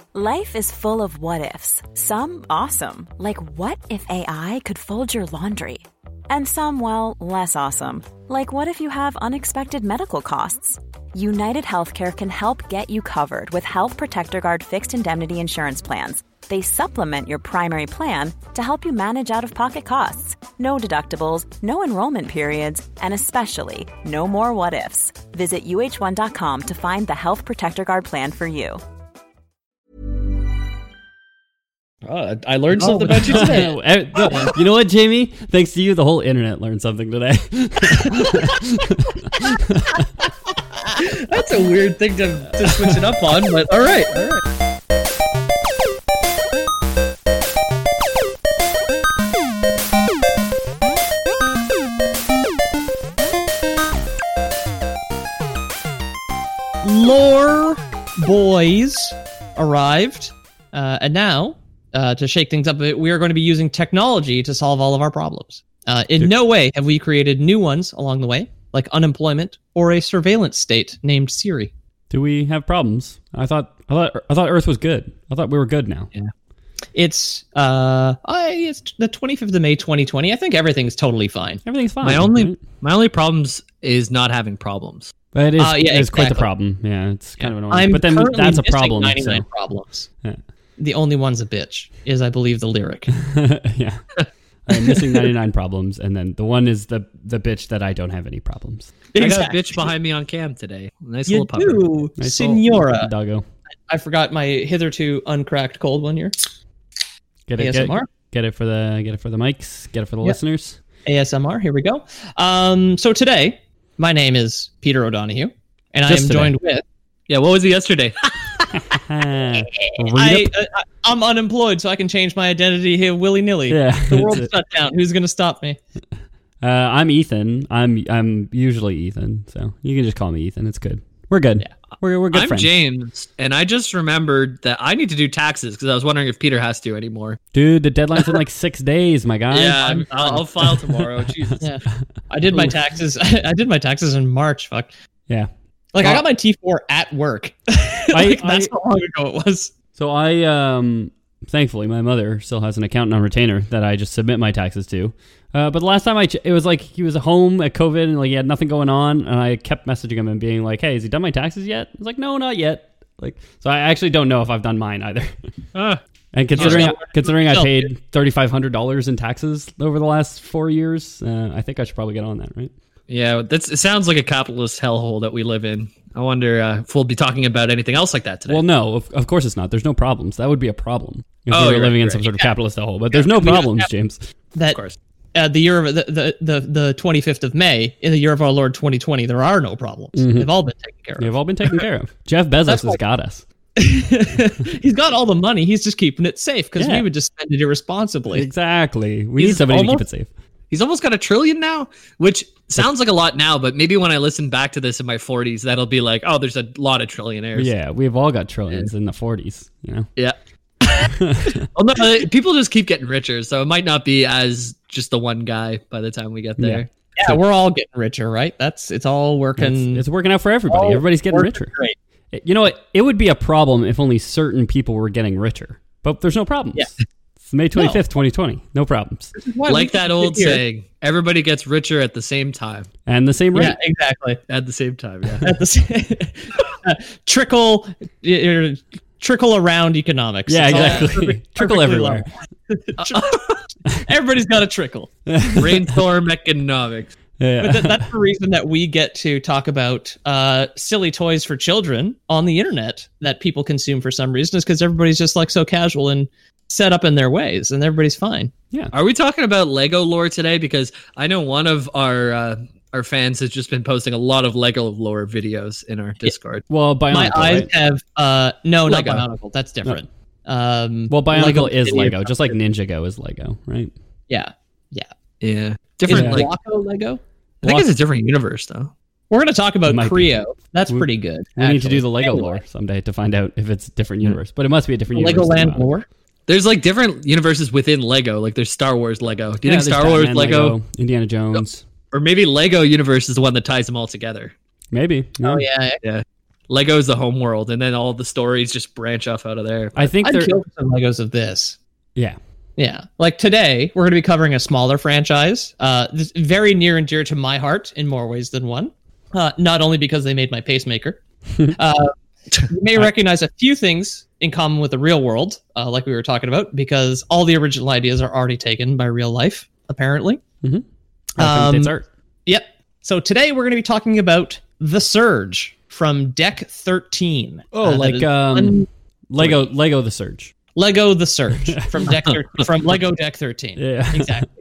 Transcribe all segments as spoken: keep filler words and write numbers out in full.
Life is full of what-ifs. Some awesome, like what if A I could fold your laundry? And some, well, less awesome, like what if you have unexpected medical costs? United Healthcare can help get you covered with Health Protector Guard fixed indemnity insurance plans. They supplement your primary plan to help you manage out-of-pocket costs. No deductibles, no enrollment periods, and especially no more what-ifs. Visit U H one dot com to find the Health Protector Guard plan for you. Oh, I learned something oh, about you today. You know what, Jamie? Thanks to you, the whole internet learned something today. That's a weird thing to, to switch it up on, but all right, all right. Lore Boys arrived, uh, and now, uh, to shake things up a bit, we are going to be using technology to solve all of our problems. Uh, in Dude. no way have we created new ones along the way, like unemployment or a surveillance state named Siri. Do we have problems? I thought I thought I thought Earth was good. I thought we were good now. Yeah. It's uh, I, it's the twenty-fifth of May, twenty twenty. I think everything's totally fine. Everything's fine. My only right? my only problems is not having problems. But it is, uh, yeah, it's exactly. quite the problem. Yeah, it's kind yeah. of annoying. I'm but then that's a problem. ninety-nine so. problems. Yeah. The only one's a bitch is, I believe, the lyric. Yeah. I'm missing ninety-nine problems, and then the one is the the bitch that I don't have any problems. Exactly. I got a bitch behind me on cam today. Nice you little pupper. do, nice Senora. Little doggo. I forgot my hitherto uncracked cold one here. Get it, A S M R. Get, get it for the get it for the mics. Get it for the yep. listeners. A S M R. Here we go. Um. So today, my name is Peter O'Donohue, and Just I am today. joined with. Yeah. What was it yesterday? I, uh, I'm unemployed, so I can change my identity here willy nilly. Yeah, the world's shut down. Who's gonna stop me? Uh, I'm Ethan. I'm I'm usually Ethan, so you can just call me Ethan. It's good. We're good. Yeah. We're we're good I'm friends. James, and I just remembered that I need to do taxes because I was wondering if Peter has to anymore. Dude, the deadline's in like six days, my guy. Yeah, I'm, I'll, I'll file tomorrow. Jesus. Yeah. I did my taxes. I did my taxes in March. Fuck. Yeah. Like uh, I got my T four at work. I, like, that's I, how long ago it was. So I, um, thankfully, my mother still has an accountant on retainer that I just submit my taxes to. Uh, but the last time I, ch- it was like he was home at COVID and like he had nothing going on, and I kept messaging him and being like, "Hey, has he done my taxes yet?" I was like, "No, not yet." Like, so I actually don't know if I've done mine either. Uh, and considering still, considering I still, paid thirty five hundred dollars in taxes over the last four years, uh, I think I should probably get on that, right? Yeah, that's. It sounds like a capitalist hellhole that we live in. I wonder uh, if we'll be talking about anything else like that today. Well, no, of, of course it's not. There's no problems. That would be a problem if oh, we were living right, in some right. sort of yeah. capitalist hellhole. But there's no problems, James. That, of course. Uh, the year of the, the the the twenty-fifth of May in the year of our Lord twenty twenty, there are no problems. Mm-hmm. They've all been taken care of. They've all been taken care of. Jeff Bezos That's has like, got us. He's got all the money. He's just keeping it safe because Yeah. we would just spend it irresponsibly. Exactly. We He's need somebody almost- to keep it safe. He's almost got a trillion now, which sounds like a lot now, but maybe when I listen back to this in my forties, that'll be like, oh, there's a lot of trillionaires. Yeah, we've all got trillions in the forties, you know? Yeah. Well, no, people just keep getting richer, so it might not be as just the one guy by the time we get there. Yeah, so, we're all getting richer, right? That's it's all working. It's, it's working out for everybody. all Everybody's getting richer. Great. You know what? It would be a problem if only certain people were getting richer, but there's no problems. Yeah. It's May twenty-fifth, twenty twenty. No problems. Like that old saying, everybody gets richer at the same time. And the same rate. Yeah, exactly. At the same time, yeah. At the same, trickle, uh, trickle around economics. Yeah, It's exactly. Trickle everywhere. Everybody's got a trickle. Brainstorm economics. Yeah. But th- that's the reason that we get to talk about uh, silly toys for children on the internet that people consume for some reason, is because everybody's just like so casual and set up in their ways, and everybody's fine. Yeah. Are we talking about Lego lore today? Because I know one of our uh, our fans has just been posting a lot of Lego lore videos in our Discord. Well, Bionicle, My eyes right? have uh, no, Lego. not Bionicle. That's different. Um, Well, Bionicle Lego is City Lego, of- just like Ninjago is Lego, right? Yeah, yeah. Yeah. Is Different, like, Blocko Lego? I think it's a different universe, though. We're going to talk about It might be. Creo. That's We- pretty good. We need to actually. do the Lego Anyway, lore someday to find out if it's a different universe, but it must be a different universe. Legoland than Bionicle. lore. There's like different universes within Lego. Like there's Star Wars Lego. Do you Yeah, think there's Star Wars Batman, Lego, Indiana Jones, or maybe Lego universe is the one that ties them all together? maybe. Yeah. Oh yeah, Yeah. Lego's the home world, and then all the stories just branch off out of there. I think I'd they're kill for some Legos of this. yeah. Yeah. Like today, we're going to be covering a smaller franchise. Uh, this very near and dear to my heart in more ways than one. Uh, not only because they made my pacemaker. uh, you may recognize a few things in common with the real world, uh, like we were talking about, because all the original ideas are already taken by real life, apparently. Mm-hmm. Um, it's art. Yep. So today we're going to be talking about The Surge from Deck thirteen. Oh, Uh, that like is um, un- Lego Lego the Surge. Lego The Surge from Deck thir- from Lego Deck thirteen. Yeah. Exactly.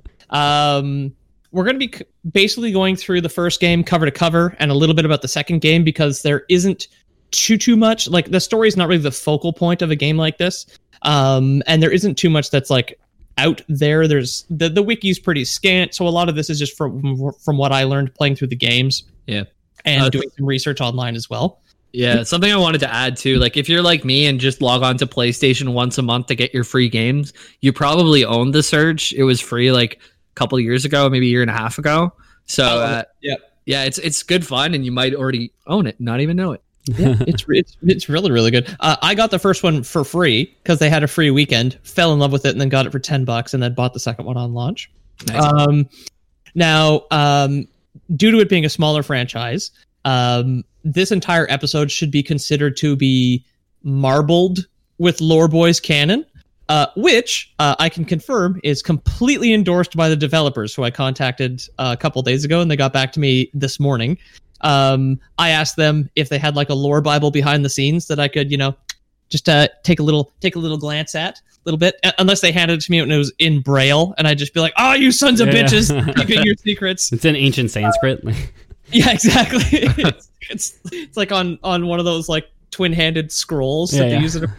Um, we're going to be c- basically going through the first game cover to cover and a little bit about the second game because there isn't too too much. Like the story is not really the focal point of a game like this, um, and there isn't too much that's like out there. There's the the wiki's pretty scant, so a lot of this is just from from what I learned playing through the games. Yeah. And Uh, doing some research online as well. Yeah, something I wanted to add too. Like, if you're like me and just log on to PlayStation once a month to get your free games, you probably own The Surge. It was free like a couple of years ago, maybe a year and a half ago. So, uh, yeah, yeah, it's it's good fun, and you might already own it, not even know it. yeah, it's it's it's really really good. Uh, I got the first one for free because they had a free weekend. Fell in love with it and then got it for ten bucks, and then bought the second one on launch. Nice. Um, now, um, due to it being a smaller franchise, um, this entire episode should be considered to be marbled with Lore Boys canon, uh, which uh, I can confirm is completely endorsed by the developers who I contacted uh, a couple days ago, and they got back to me this morning. Um, I asked them if they had like a lore Bible behind the scenes that I could, you know, just uh, take a little take a little glance at a little bit, uh, unless they handed it to me and it was in Braille, and I'd just be like, "Oh, you sons of Yeah. bitches, keeping your secrets." It's in ancient Sanskrit. Yeah, exactly. it's, it's it's like on on one of those like twin-handed scrolls Yeah, that yeah. they use it.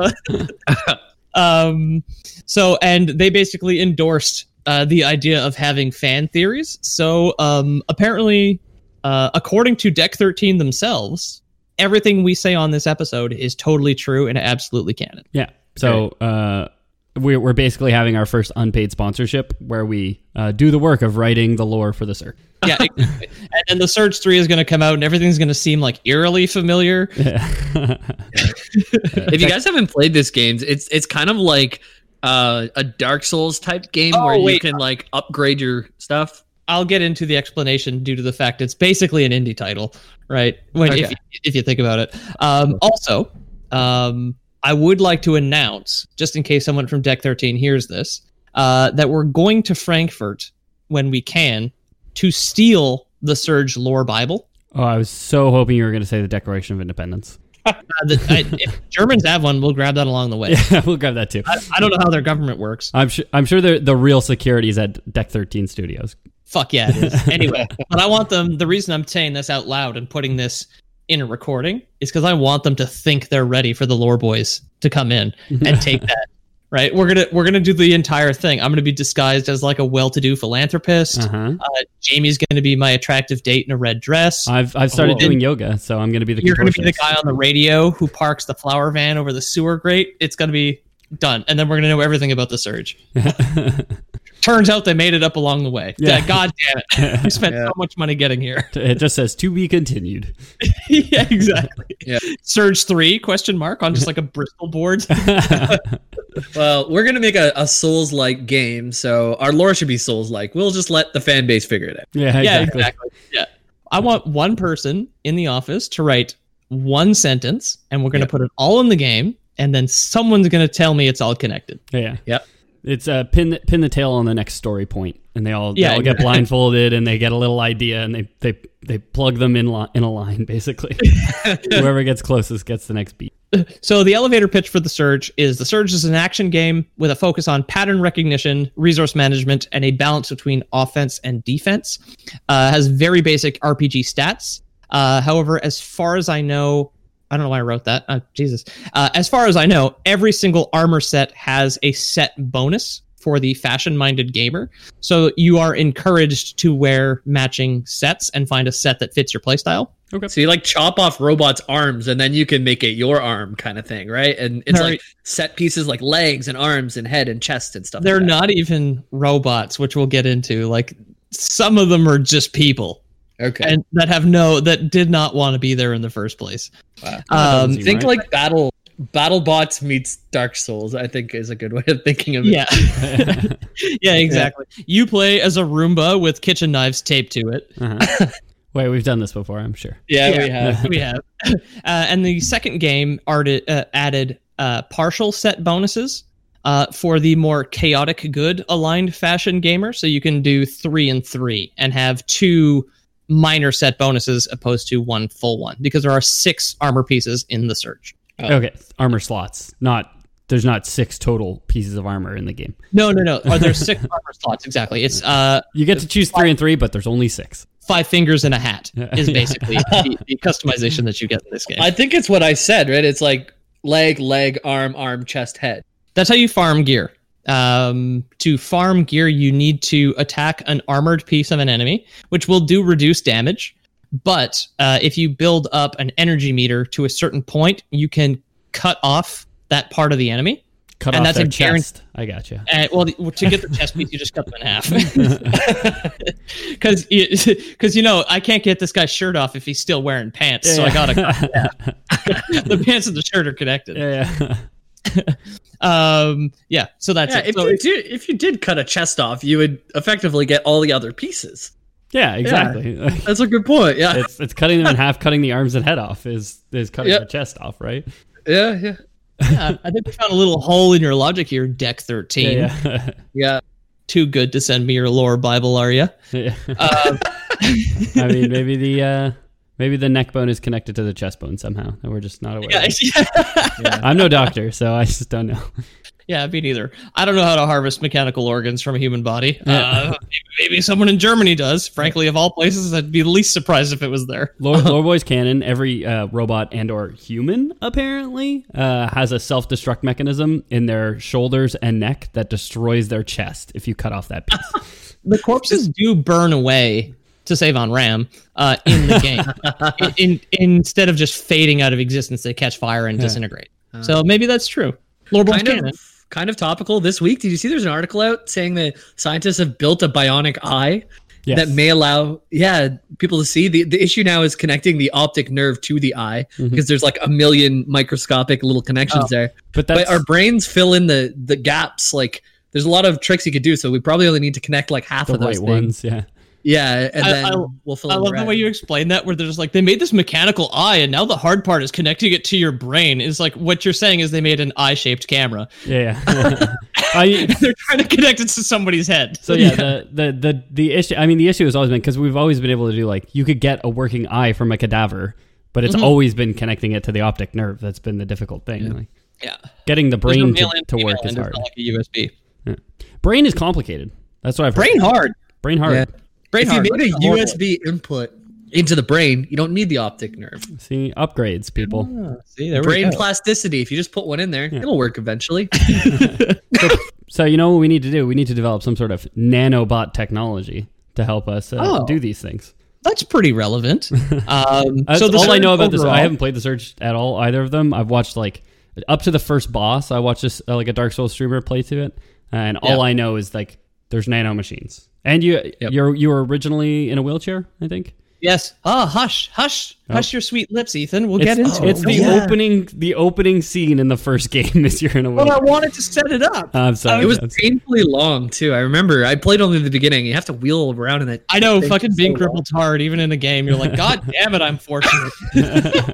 So, um, so and they basically endorsed uh, the idea of having fan theories. So um, apparently, uh, according to Deck thirteen themselves, everything we say on this episode is totally true and absolutely canon. Yeah. So uh, we're we're basically having our first unpaid sponsorship where we uh, do the work of writing the lore for the Surge. Yeah, exactly. and then the Surge three is going to come out and everything's going to seem like eerily familiar. If you guys haven't played this game, it's it's kind of like uh, a Dark Souls type game Oh, where you wait. can like upgrade your stuff. I'll get into the explanation due to the fact it's basically an indie title, right? When if, Okay. if you think about it. Um, also, um, I would like to announce, just in case someone from Deck thirteen hears this, uh, that we're going to Frankfurt when we can to steal the Surge Lore Bible. Oh, I was so hoping you were going to say the Declaration of Independence. Uh, the, I, if Germans have one, we'll grab that along the way. Yeah, we'll grab that too. I, I don't know how their government works. I'm sure. I'm sure the the real security is at Deck thirteen Studios. Fuck yeah, it is. Anyway, but I want them, the reason I'm saying this out loud and putting this in a recording is because I want them to think they're ready for the Lore Boys to come in and take that. Right? We're gonna we're gonna do the entire thing. I'm gonna be disguised as like a well-to-do philanthropist. Uh-huh. Uh, Jamie's gonna be my attractive date in a red dress. I've I've started Whoa. doing yoga, so I'm going to be the. You're gonna be the contortionist. guy on the radio who parks the flower van over the sewer grate. It's gonna be done, and then we're gonna know everything about the Surge. Turns out they made it up along the way. Yeah. Yeah. God damn it. We spent so much money getting here. It just says to be continued. Yeah, exactly. Yeah. Surge three question mark on just like a Bristol board. Well, we're gonna make a, a Souls-like game, so our lore should be Souls-like. We'll just let the fan base figure it out. Yeah, Yeah, exactly. exactly. Yeah. I want one person in the office to write one sentence, and we're going to put it all in the game, and then someone's going to tell me it's all connected. Yeah. Yep. It's uh, pin the, pin the tail on the next story point, and they all they Yeah, all get exactly. blindfolded, and they get a little idea, and they they they plug them in li- in a line basically. Whoever gets closest gets the next beat. So the elevator pitch for the Surge is the Surge is an action game with a focus on pattern recognition, resource management, and a balance between offense and defense. Uh, has very basic R P G stats. Uh, however, as far as I know, I don't know why I wrote that. Uh, Jesus. Uh, as far as I know, every single armor set has a set bonus for the fashion-minded gamer. So you are encouraged to wear matching sets and find a set that fits your playstyle. So you like chop off robots' arms, and then you can make it your arm, kind of thing, right? And it's Right. like set pieces like legs and arms and head and chest and stuff. They're like that. not even robots, which we'll get into. Like, some of them are just people. Okay. and that have no that did not want to be there in the first place. Wow. Um, seem Think right. like battle battle bots meets Dark Souls, I think is a good way of thinking of it. yeah, yeah, exactly. You play as a Roomba with kitchen knives taped to it. Uh-huh. Wait, we've done this before, I'm sure. Yeah, Yeah. we have. We have, uh, and the second game arted, uh, added uh, partial set bonuses uh, for the more chaotic good aligned fashion gamer. So you can do three and three and have two minor set bonuses opposed to one full one, because there are six armor pieces in the Surge. Oh. Okay, armor slots. Not there's not six total pieces of armor in the game. No, no, no. Are there six armor slots? Exactly. It's uh, You get to choose three and three, but there's only six. five fingers and a hat is Yeah. basically the, the customization that you get in this game. I think it's what I said, right? It's like leg, leg, arm, arm, chest, head. That's how you farm gear. Um, to farm gear, you need to attack an armored piece of an enemy, which will do reduced damage. But uh, if you build up an energy meter to a certain point, you can cut off that part of the enemy. Cut And off that's their a guaran- chest. I got you. And, well, the- to get the chest piece, you just cut them in half. Because, because you know, I can't get this guy's shirt off if he's still wearing pants, so I gotta cut yeah. The pants and the shirt are connected. Yeah, yeah. Um, yeah. So that's Yeah, it. if So you it's- did if you did cut a chest off, you would effectively get all the other pieces. Yeah, exactly. That's a good point. Yeah. it's it's cutting them in half, cutting the arms and head off is is cutting Yep. the chest off, right? Yeah, yeah. yeah, I think we found a little hole in your logic here, Deck thirteen. Yeah, yeah. Yeah. Too good to send me your lore Bible, are you? Yeah. Uh, I mean, maybe the uh, maybe the neck bone is connected to the chest bone somehow, and we're just not aware. yeah, of it. yeah. I'm no doctor, so I just don't know. Yeah, me neither. I don't know how to harvest mechanical organs from a human body. Yeah. Uh, maybe someone in Germany does. Frankly, of all places, I'd be least surprised if it was there. Lore, Lore Boys canon, every uh, robot and or human apparently uh, has a self-destruct mechanism in their shoulders and neck that destroys their chest if you cut off that piece. The corpses do burn away to save on RAM uh, in the game. in, in, instead of just fading out of existence, they catch fire and Yeah. disintegrate. So maybe that's true. Lore Boys Kind canon. of kind of topical this week. Did you see there's an article out saying that scientists have built a bionic eye Yes. that may allow yeah, people to see? The the issue now is connecting the optic nerve to the eye because there's like a million microscopic little connections Oh. there. But that's But our brains fill in the the gaps. Like there's a lot of tricks you could do, so we probably only need to connect like half the of those right things. ones. Yeah. Yeah, and I- then I- we'll fill I in love the the way rest. you explain that, where they're just like, they made this mechanical eye, and now the hard part is connecting it to your brain. Is like what you're saying is they made an eye-shaped camera. Yeah. yeah. I, They're trying to connect it to somebody's head. So yeah, the, the the the issue. I mean, the issue has always been because we've always been able to do like you could get a working eye from a cadaver, but it's Mhm. always been connecting it to the optic nerve. That's been the difficult thing. Yeah. Like, Yeah, getting the There's brain no to, male and to female work is end, it's hard. not like a U S B. Brain is complicated. That's what I've heard. Brain hard. Brain hard. Yeah. Brain if hard. you made a That's horrible. U S B input into the brain, you don't need the optic nerve. See upgrades, people. Ah, see, there Brain we go. plasticity. If you just put one in there, it'll work eventually. So you know what we need to do? We need to develop some sort of nanobot technology to help us uh, Oh. do these things. That's pretty relevant. Um, That's so the all I know Surge about this. overall- I haven't played the Surge at all, either of them. I've watched like up to the first boss. I watched this uh, like a Dark Souls streamer play to it, and all Yeah. I know is like there's nano machines. And you Yep. you're you were originally in a wheelchair, I think. Yes. Ah, hush, hush, Oh. hush your sweet lips, Ethan. We'll It's, get into it's it. the yeah. opening the opening scene in the first game is you're in a Well, wheelchair. I wanted to set it up. I'm sorry. It was I'm sorry. painfully long too. I remember I played only the beginning. You have to wheel around in it. I know, Thank fucking you being so crippled hard, even in a game. You're like, God damn it, I'm fortunate.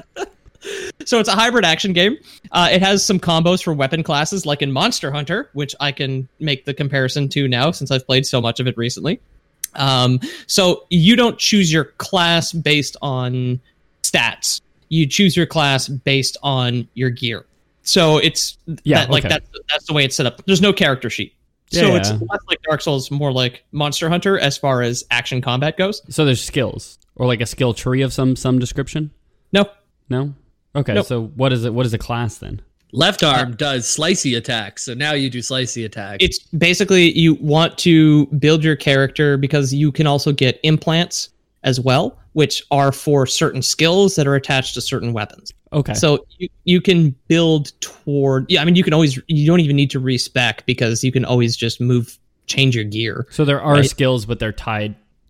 So it's a hybrid action game. Uh, it has some combos for weapon classes, like in Monster Hunter, which I can make the comparison to now since I've played so much of it recently. Um, so you don't choose your class based on stats. You choose your class based on your gear. So it's Yeah, that, like okay. that's that's the way it's set up. There's no character sheet. Yeah, So yeah. it's less like Dark Souls, more like Monster Hunter as far as action combat goes. So there's skills or like a skill tree of some some description? No, No? Okay, Nope. so what is it what is a class then? Left arm does slicey attacks, so now you do slicey attacks. it's basically you want to build your character because you can also get implants as well, which are for certain skills that are attached to certain weapons. Okay. So you, you can build toward, yeah, I mean, you can always, you don't even need to respec because you can always just move, change your gear. So there are Right. skills, but they're tied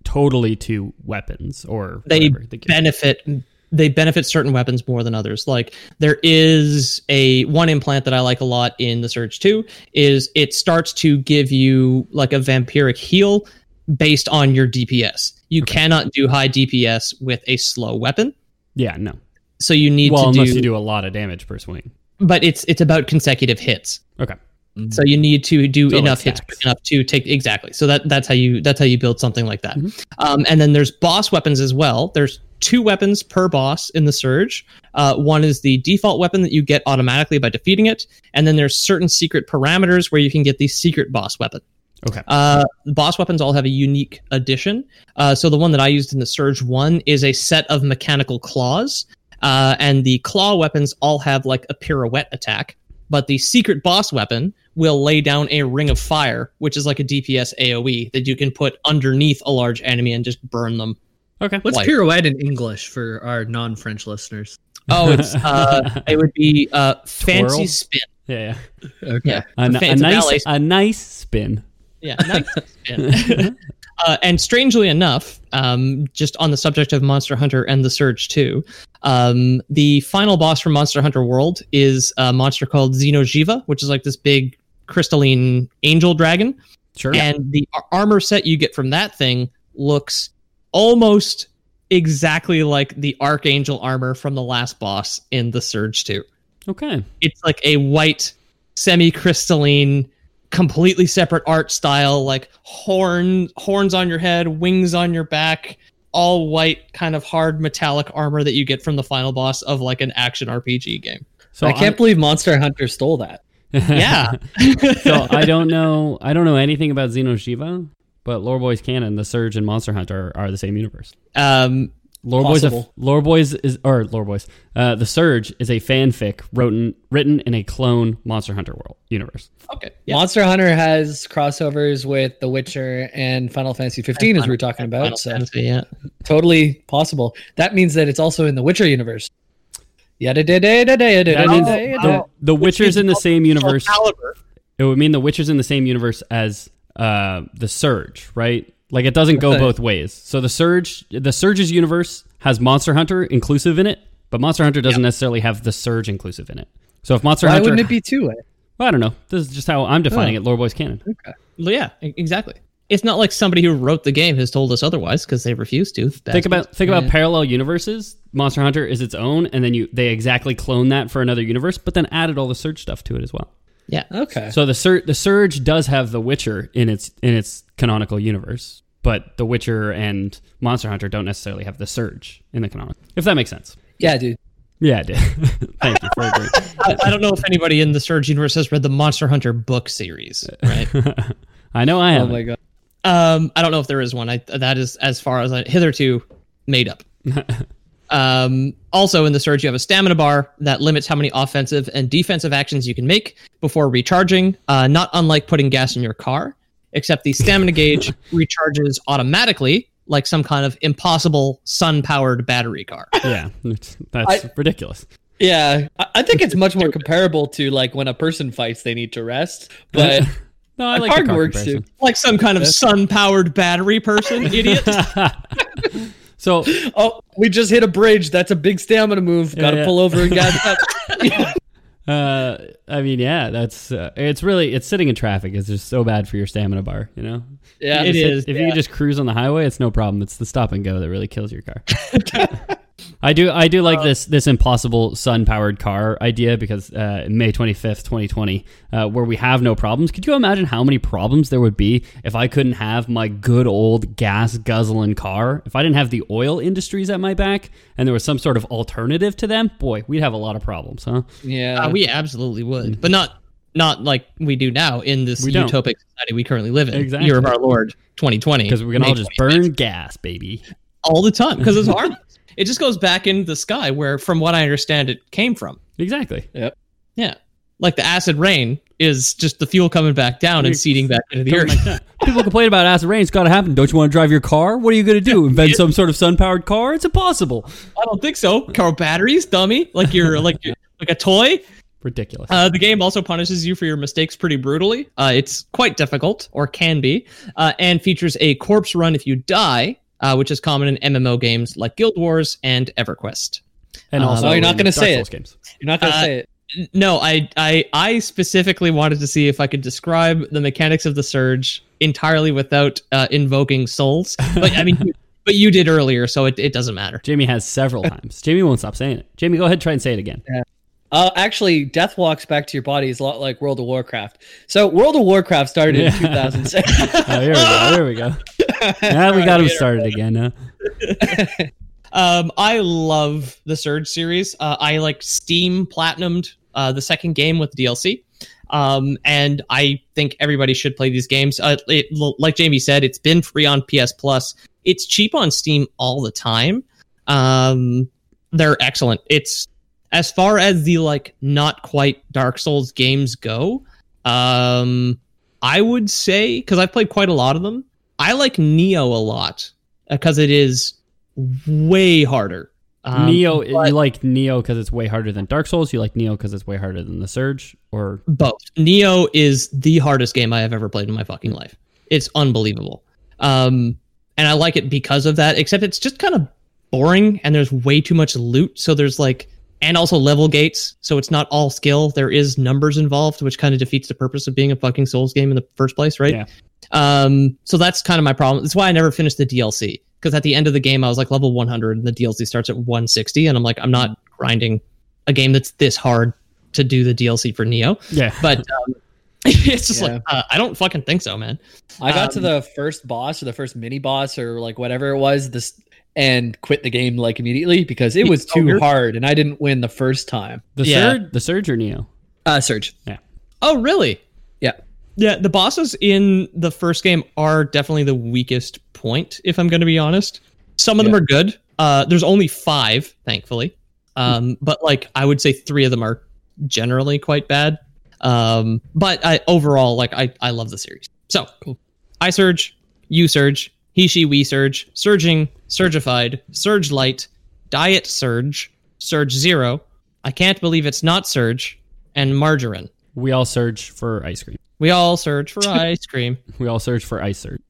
totally to weapons or they whatever the case. benefit they benefit certain weapons more than others. Like there is a one implant that I like a lot in the Surge two is it starts to give you like a vampiric heal based on your D P S. You Okay. cannot do high D P S with a slow weapon. Yeah, no. So you need Well, to unless do, you do a lot of damage per swing. but it's it's about consecutive hits. Okay. So you need to do So, like, enough hits stacks. quick enough to take exactly. So that that's how you that's how you build something like that. Mhm. Um, and then there's boss weapons as well. There's two weapons per boss in the Surge. Uh, one is the default weapon that you get automatically by defeating it, and then there's certain secret parameters where you can get the secret boss weapon. Okay. Uh, the boss weapons all have a unique addition. Uh, so the one that I used in the Surge one is a set of mechanical claws, uh, and the claw weapons all have like a pirouette attack. But the secret boss weapon will lay down a ring of fire, which is like a D P S A O E that you can put underneath a large enemy and just burn them. Okay. What's Like- pirouette in English for our non-French listeners? Oh, it's uh, it would be uh, fancy Twirl? spin. Yeah, yeah. Okay. Yeah, A, It's n- fa- a it's a ballet nice, spin. a nice spin. Yeah, nice spin. Uh, and strangely enough, um, just on the subject of Monster Hunter and the Surge two, um, the final boss from Monster Hunter World is a monster called Xeno'jiva, which is like this big crystalline angel dragon. Sure. And the ar- armor set you get from that thing looks almost exactly like the Archangel armor from the last boss in the Surge two. Okay. It's like a white, semi-crystalline, completely separate art style, like horn horns on your head, wings on your back, all white, kind of hard metallic armor that you get from the final boss of like an action R P G game. So I can't believe Monster Hunter stole that. Yeah. So I don't know. I don't know anything about Xeno'jiva, but Lore Boys canon, the Surge and Monster Hunter are, are the same universe. um, Lore Boys, Possible. Lore Boys is or Lore Boys. Uh, the Surge is a fanfic written written in a clone Monster Hunter world universe. okay. Yeah. Monster Hunter has crossovers with The Witcher and Final Fantasy fifteen, as we were talking about. Final So Fantasy, yeah. totally possible. That means that it's also in the Witcher universe. Yada da da da da That da means da the, da. the Witcher's in the same universe. Caliber. It would mean the Witcher's in the same universe as uh, the Surge, right? Like it doesn't go Right. both ways. So the Surge, the Surge's universe has Monster Hunter inclusive in it, but Monster Hunter doesn't necessarily have the Surge inclusive in it. So if Monster Why Hunter, wouldn't it be two way? well, I don't know. This is just how I'm defining Oh. it. Lore Boys canon. Okay. Well, yeah, e- exactly. It's not like somebody who wrote the game has told us otherwise because they refuse to. Think about think about parallel universes. Monster Hunter is its own, and then you they exactly clone that for another universe, but then added all the Surge stuff to it as well. Yeah. Okay. So the Sur- the Surge does have the Witcher in its in its canonical universe, but the Witcher and Monster Hunter don't necessarily have the Surge in the canonical. If that makes sense. Yeah, dude. Yeah, it did. Thank you for agreeing. I, I don't know if anybody in the Surge universe has read the Monster Hunter book series, right? I know I Oh have. my god. Um, I don't know if there is one. I, that is as far as I hitherto made up. Um, also, in the Surge, you have a stamina bar that limits how many offensive and defensive actions you can make before recharging. Uh, not unlike putting gas in your car, except the stamina gauge recharges automatically, like some kind of impossible sun-powered battery car. Yeah, it's- that's I- ridiculous. Yeah, I I think it's much more comparable to like when a person fights, they need to rest. But No, I a like car the car works comparison. too. Like some kind of sun-powered battery person, idiot. So Oh, we just hit a bridge. That's a big stamina move. Got to yeah. pull over and gas up. Uh, I mean, yeah, that's uh, it's really it's sitting in traffic. It's just so bad for your stamina bar, you know. Yeah, It Just hit- is, If yeah. you can just cruise on the highway, it's no problem. It's the stop and go that really kills your car. I do I do like this this impossible sun powered car idea because uh, May twenty fifth, twenty twenty, uh, where we have no problems. Could you imagine how many problems there would be if I couldn't have my good old gas guzzling car? If I didn't have the oil industries at my back and there was some sort of alternative to them, boy, we'd have a lot of problems, huh? Yeah. Uh, we absolutely would, but not not like we do now in this We don't. utopic society we currently live in. Exactly. Year of our Lord, twenty twenty. Because we can May all just twenty-fifth. burn gas, baby. all the time because it's harmless. It just goes back into the sky where, from what I understand, it came from. Exactly. Yep. Yeah, like the acid rain is just the fuel coming back down and seeding back into the earth. People complain about acid rain. It's got to happen. Don't you want to drive your car? What are you going to do? Invent some sort of sun-powered car? It's impossible. I don't think so. Car batteries, dummy. Like you're like you're, like a toy. Ridiculous. Uh, the game also punishes you for your mistakes pretty brutally. Uh, it's quite difficult, or can be, uh, and features a corpse run if you die, uh, which is common in M M O games like Guild Wars and EverQuest. And also, Uh, oh, you're not in gonna Dark say Souls it. Games. You're not going to Uh, say it. No, I, I I specifically wanted to see if I could describe the mechanics of the Surge entirely without uh, invoking souls. But I mean, you, but you did earlier, so it, it doesn't matter. Jamie has several times. Jamie won't stop saying it. Jamie, go ahead, try and say it again. Uh, actually, Death Walks back to your body is a lot like World of Warcraft. So World of Warcraft started Yeah. in two thousand six. Oh, here we go. Here we go. Now we got him started again. Huh? Um, I love the Surge series. Uh, I like Steam platinumed uh, the second game with the D L C. Um, and I think everybody should play these games. Uh, it, like Jamie said, it's been free on P S Plus. It's cheap on Steam all the time. Um, they're excellent. It's as far as the like not quite Dark Souls games go. Um, I would say, because I've played quite a lot of them, I like Neo a lot because it is way harder. Um, Neo, but- you like Neo because it's way harder than Dark Souls? You like Neo because it's way harder than the Surge? Or Both. Neo is the hardest game I have ever played in my fucking life. It's unbelievable. Um, and I like it because of that, except it's just kind of boring and there's way too much loot. So there's like, and also level gates. So it's not all skill. There is numbers involved, which kind of defeats the purpose of being a fucking Souls game in the first place, right? Yeah. Um, so that's kind of my problem. That's why I never finished the D L C. Because at the end of the game, I was like level one hundred and the D L C starts at one sixty. And I'm like, I'm not grinding a game that's this hard to do the D L C for Neo. yeah, But um, it's just Yeah. like, uh, I don't fucking think so, man. I got to Um, the first boss or the first mini boss or like whatever it was this and quit the game like immediately because it was Oh, too you're- hard and I didn't win the first time. the yeah. Surge, the Surge or Neo? Uh, Surge. Oh, really? Yeah. Yeah, the bosses in the first game are definitely the weakest point, if I'm going to be honest. Some of them Yeah. are good. Uh, there's only five, thankfully. Um, but like, I would say three of them are generally quite bad. Um, but I, overall, like, I, I love the series. So, Cool. I Surge, you Surge, he, she, we Surge, Surging, Surgified, Surge Light, Diet Surge, Surge Zero, I Can't Believe It's Not Surge, and Margarine. We all surge for ice cream. We all surge for ice cream. We all surge for ice surge.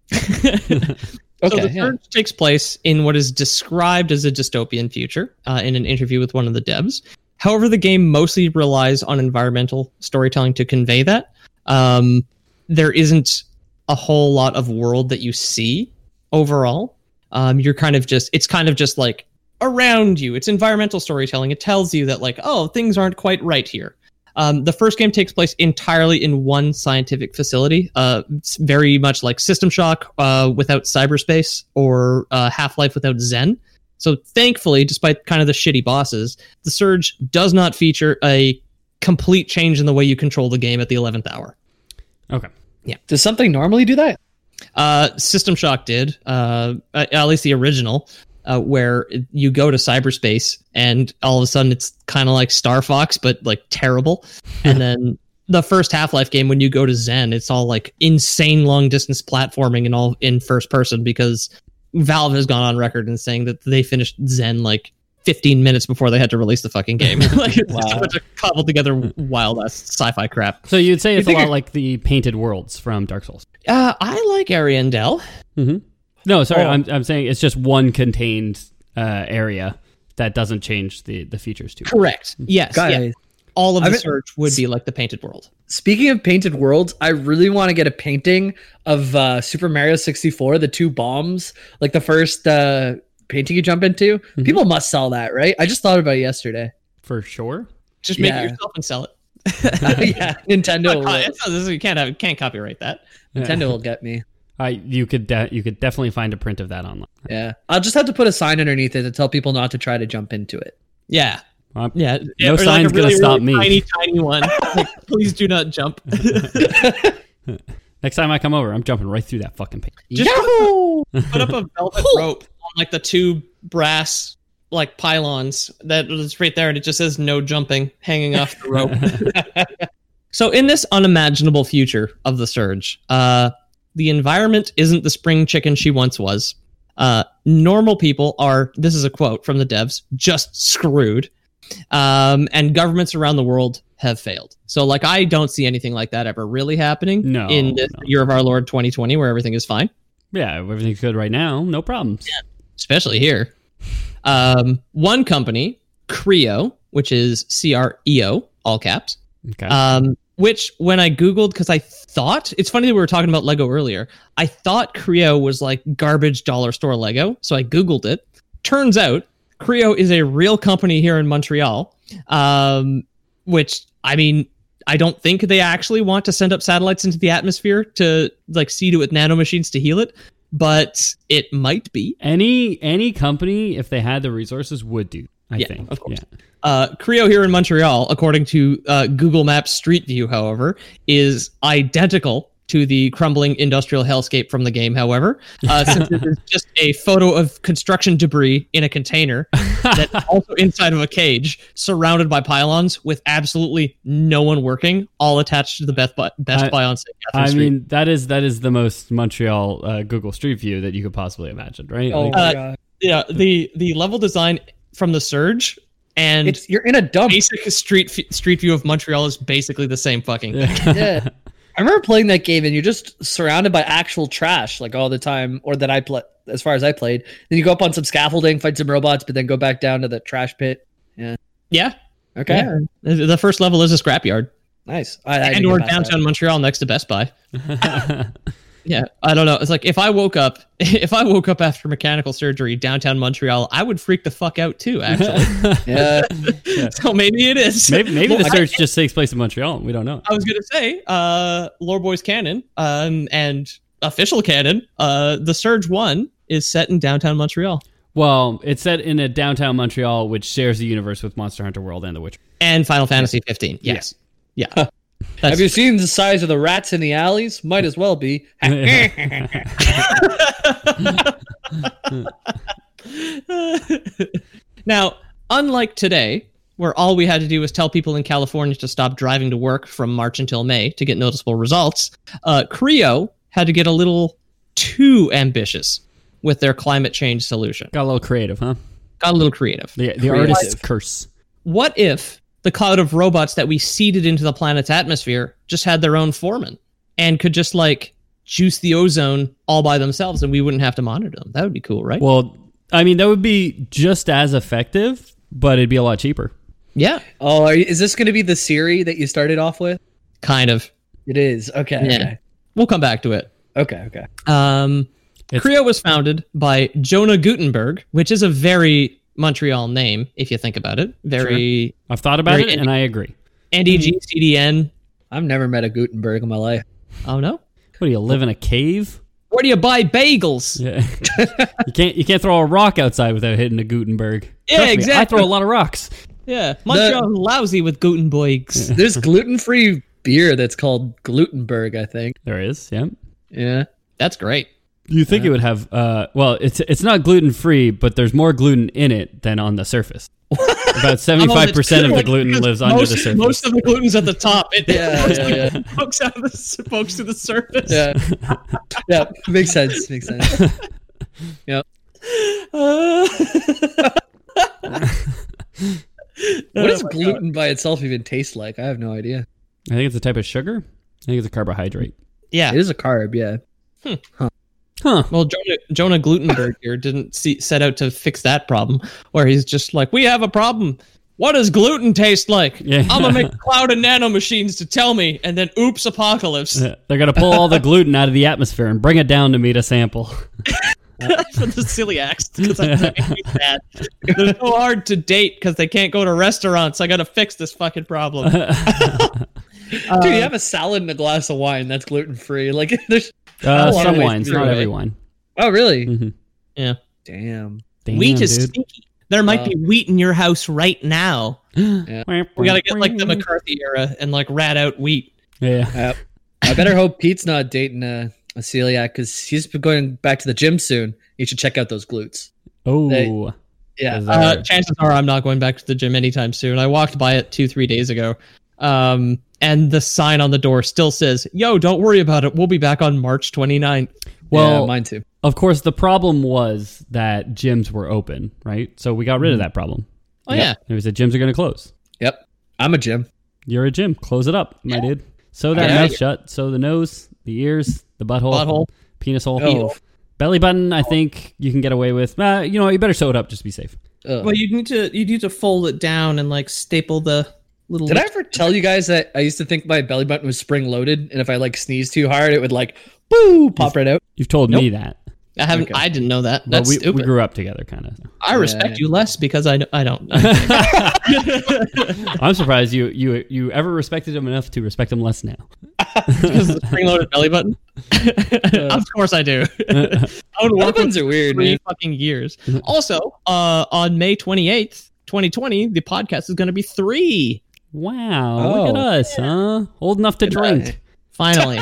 Okay. so the yeah. surge takes place in what is described as a dystopian future uh, in an interview with one of the devs. However, the game mostly relies on environmental storytelling to convey that. Um, there isn't a whole lot of world that you see overall. Um, you're kind of just, it's kind of just like around you. It's environmental storytelling. It tells you that like, oh, things aren't quite right here. Um, the first game takes place entirely in one scientific facility. Uh, it's very much like System Shock uh, without cyberspace or uh, Half-Life without Zen. So thankfully, despite kind of the shitty bosses, the Surge does not feature a complete change in the way you control the game at the eleventh hour. Okay. Does something normally do that? Uh, System Shock did, uh, at least the original, uh, where you go to cyberspace and all of a sudden it's kind of like Star Fox, but like terrible. And then the first Half-Life game, when you go to Zen, it's all like insane long distance platforming and all in first person because Valve has gone on record and saying that they finished Zen like fifteen minutes before they had to release the fucking game. Like it's just a Wow. bunch of cobbled together wild ass sci-fi crap. So you'd say it's a think lot it- like the Painted Worlds from Dark Souls. Uh, I like Ariandel. Mm-hmm. No, sorry, Oh. I'm I'm saying it's just one contained uh, area that doesn't change the the features too much. Correct. Yes. Guys, Yeah. All of I the mean- search would be like the Painted World. speaking of painted worlds, I really want to get a painting of uh, Super Mario sixty-four, the two bombs, like the first uh, painting you jump into. Mm-hmm. People must sell that, right? I just thought about it yesterday. For sure. Just make Yeah. it yourself and sell it. yeah, Nintendo. Will, It's not- this is- you can't have can't copyright that. Nintendo will get me. I you could de- you could definitely find a print of that online. Yeah, I'll just have to put a sign underneath it to tell people not to try to jump into it. Yeah. Uh, Yeah. No Or like a sign's gonna stop me. Tiny, tiny one. Like, please do not jump. Next time I come over, I'm jumping right through that fucking page. Just Yahoo! Put up a velvet rope on like the two brass like pylons that is right there, and it just says no jumping hanging off the rope. So in this unimaginable future of the Surge, uh, the environment isn't the spring chicken she once was. Uh, normal people are, this is a quote from the devs, just screwed. Um, and governments around the world have failed. So, like, I don't see anything like that ever really happening No, in the no. year of our Lord twenty twenty, where everything is fine, Yeah, everything's good right now. No problems. especially here. Um, one company, Creo, which is C R E O, all caps, Okay. um, which when I Googled, because I thought, it's funny that we were talking about Lego earlier, I thought Creo was like garbage dollar store Lego, so I Googled it. Turns out, Creo is a real company here in Montreal, um, which, I mean, I don't think they actually want to send up satellites into the atmosphere to like seed it with nanomachines to heal it, but it might be. any any company, if they had the resources, would do. I Yeah, think. of course. Yeah. Uh, Creo here in Montreal, according to uh, Google Maps Street View, however, is identical to the crumbling industrial hellscape from the game, however, uh, since it is just a photo of construction debris in a container that's also inside of a cage, surrounded by pylons with absolutely no one working, all attached to the Best Buy, Best I- Buy on Saint Catherine I Street. mean, that is that is the most Montreal uh, Google Street View that you could possibly imagine, right? Oh Like, my Uh, god! yeah, the, the level design from the Surge and It's you're in a dump. basic street f- street view of Montreal is basically the same fucking thing. Yeah. I remember playing that game and you're just surrounded by actual trash like all the time, or that I play as far as I played. Then you go up on some scaffolding, fight some robots, but then go back down to the trash pit. Yeah. Okay, Yeah. The the first level is a scrapyard. nice. I, I And didn't we're get past downtown that. Montreal next to Best Buy. Yeah. I don't know. It's like if I woke up if I woke up after mechanical surgery downtown Montreal, I would freak the fuck out too, actually. Yeah, So maybe it is. maybe maybe the Well, search just takes place in Montreal. We don't know. I was gonna say, uh Lore Boys canon, um, and official canon, uh the Surge One is set in downtown Montreal. Well, it's set in a downtown Montreal, which shares the universe with Monster Hunter World and The Witcher. And Final Fantasy fifteen. Yes. Yeah. That's- have you seen the size of the rats in the alleys? Might as well be. Now, unlike today, where all we had to do was tell people in California to stop driving to work from March until May to get noticeable results, uh, Creo had to get a little too ambitious with their climate change solution. Got a little creative, huh? Got a little creative. The the Creative. artist's curse. What if the cloud of robots that we seeded into the planet's atmosphere just had their own foreman and could just like juice the ozone all by themselves and we wouldn't have to monitor them? That would be cool, right? Well, I mean, that would be just as effective, but it'd be a lot cheaper. Yeah, Oh, are you, is this going to be the Siri that you started off with? kind of. It is. Okay. Yeah. Okay. We'll come back to it. Okay. Okay. Um, It's- Creo was founded by Jonah Gutenberg, which is a very Montreal name, if you think about it. Very I've thought about Very it, and I agree. N D G C D N. I've never met a Gutenberg in my life. Oh, no? What do you live in a cave? Where do you buy bagels? Yeah. you can't you can't throw a rock outside without hitting a Gutenberg. Yeah, Trust me, I exactly. throw a lot of rocks. Yeah, Montreal's lousy with Gutenbergs. There's gluten-free beer that's called Glutenberg, I think. There is, yeah. Yeah. That's great. You think it would have? Uh, well, it's it's not gluten free, but there's more gluten in it than on the surface. About seventy-five percent of the gluten lives under most, the surface. Most of the gluten's at the top. It Yeah, pokes, yeah, yeah. pokes out of the pokes to the surface. Yeah. Yeah. Makes sense. Makes sense. Yep. Uh, What does gluten by itself even taste like? I have no idea. I think it's a type of sugar. I think it's a carbohydrate. yeah. It is a carb, yeah. Huh? Well, Jonah, Jonah Glutenberg here didn't see, set out to fix that problem, where he's just like, we have a problem. What does gluten taste like? Yeah. I'm going to make a cloud of nanomachines to tell me, and then oops, apocalypse. They're gonna pull all the gluten out of the atmosphere and bring it down to me to sample. For the celiacs, because I'm really sad. They're so hard to date because they can't go to restaurants. I got to fix this fucking problem. Dude, you have a salad and a glass of wine that's gluten-free. Like, there's... Uh, a lot of some ways wines, to do not it. every wine. Oh, really? Mhm. Yeah. Damn. Damn, Wheat is dude. stinky. There might Wow. be wheat in your house right now. We got to get like the McCarthy era and like rat out wheat. Yeah. Yep. I better hope Pete's not dating a, a celiac because he's going back to the gym soon. You should check out those glutes. Oh. Yeah. Is that- Uh, chances are I'm not going back to the gym anytime soon. I walked by it two, three days ago. Um, and the sign on the door still says, yo, don't worry about it. We'll be back on March twenty-ninth. well, yeah, mine too. of course, the problem was that gyms were open, right? So we got rid of that problem. Oh yeah. He said gyms are going to close. Yep. I'm a gym. You're a gym. Close it up, my dude. Sew that Yeah. mouth shut. Sew the nose, the ears, the butthole, Butthole. penis hole. Oh. Belly button, I think you can get away with. Uh, you know, you better sew it up just to be safe. Ugh. Well, you need to you need to fold it down and like staple the little. Did I ever tell you guys that I used to think my belly button was spring loaded, and if I like sneezed too hard, it would like boo pop right out? You've told me that. I haven't. Okay. I didn't know that. But That's we, stupid. we grew up together, kind of. I respect Yeah. you less because I, I don't. I'm surprised you you you ever respected him enough to respect him less now. Because of the spring-loaded belly button. Of course I do. I would Belly work buttons with are weird, three man. fucking years. Also, uh, on May twenty-eighth, twenty twenty, the podcast is going to be three. Wow, look at Oh. us, huh? Old enough to drink. Finally.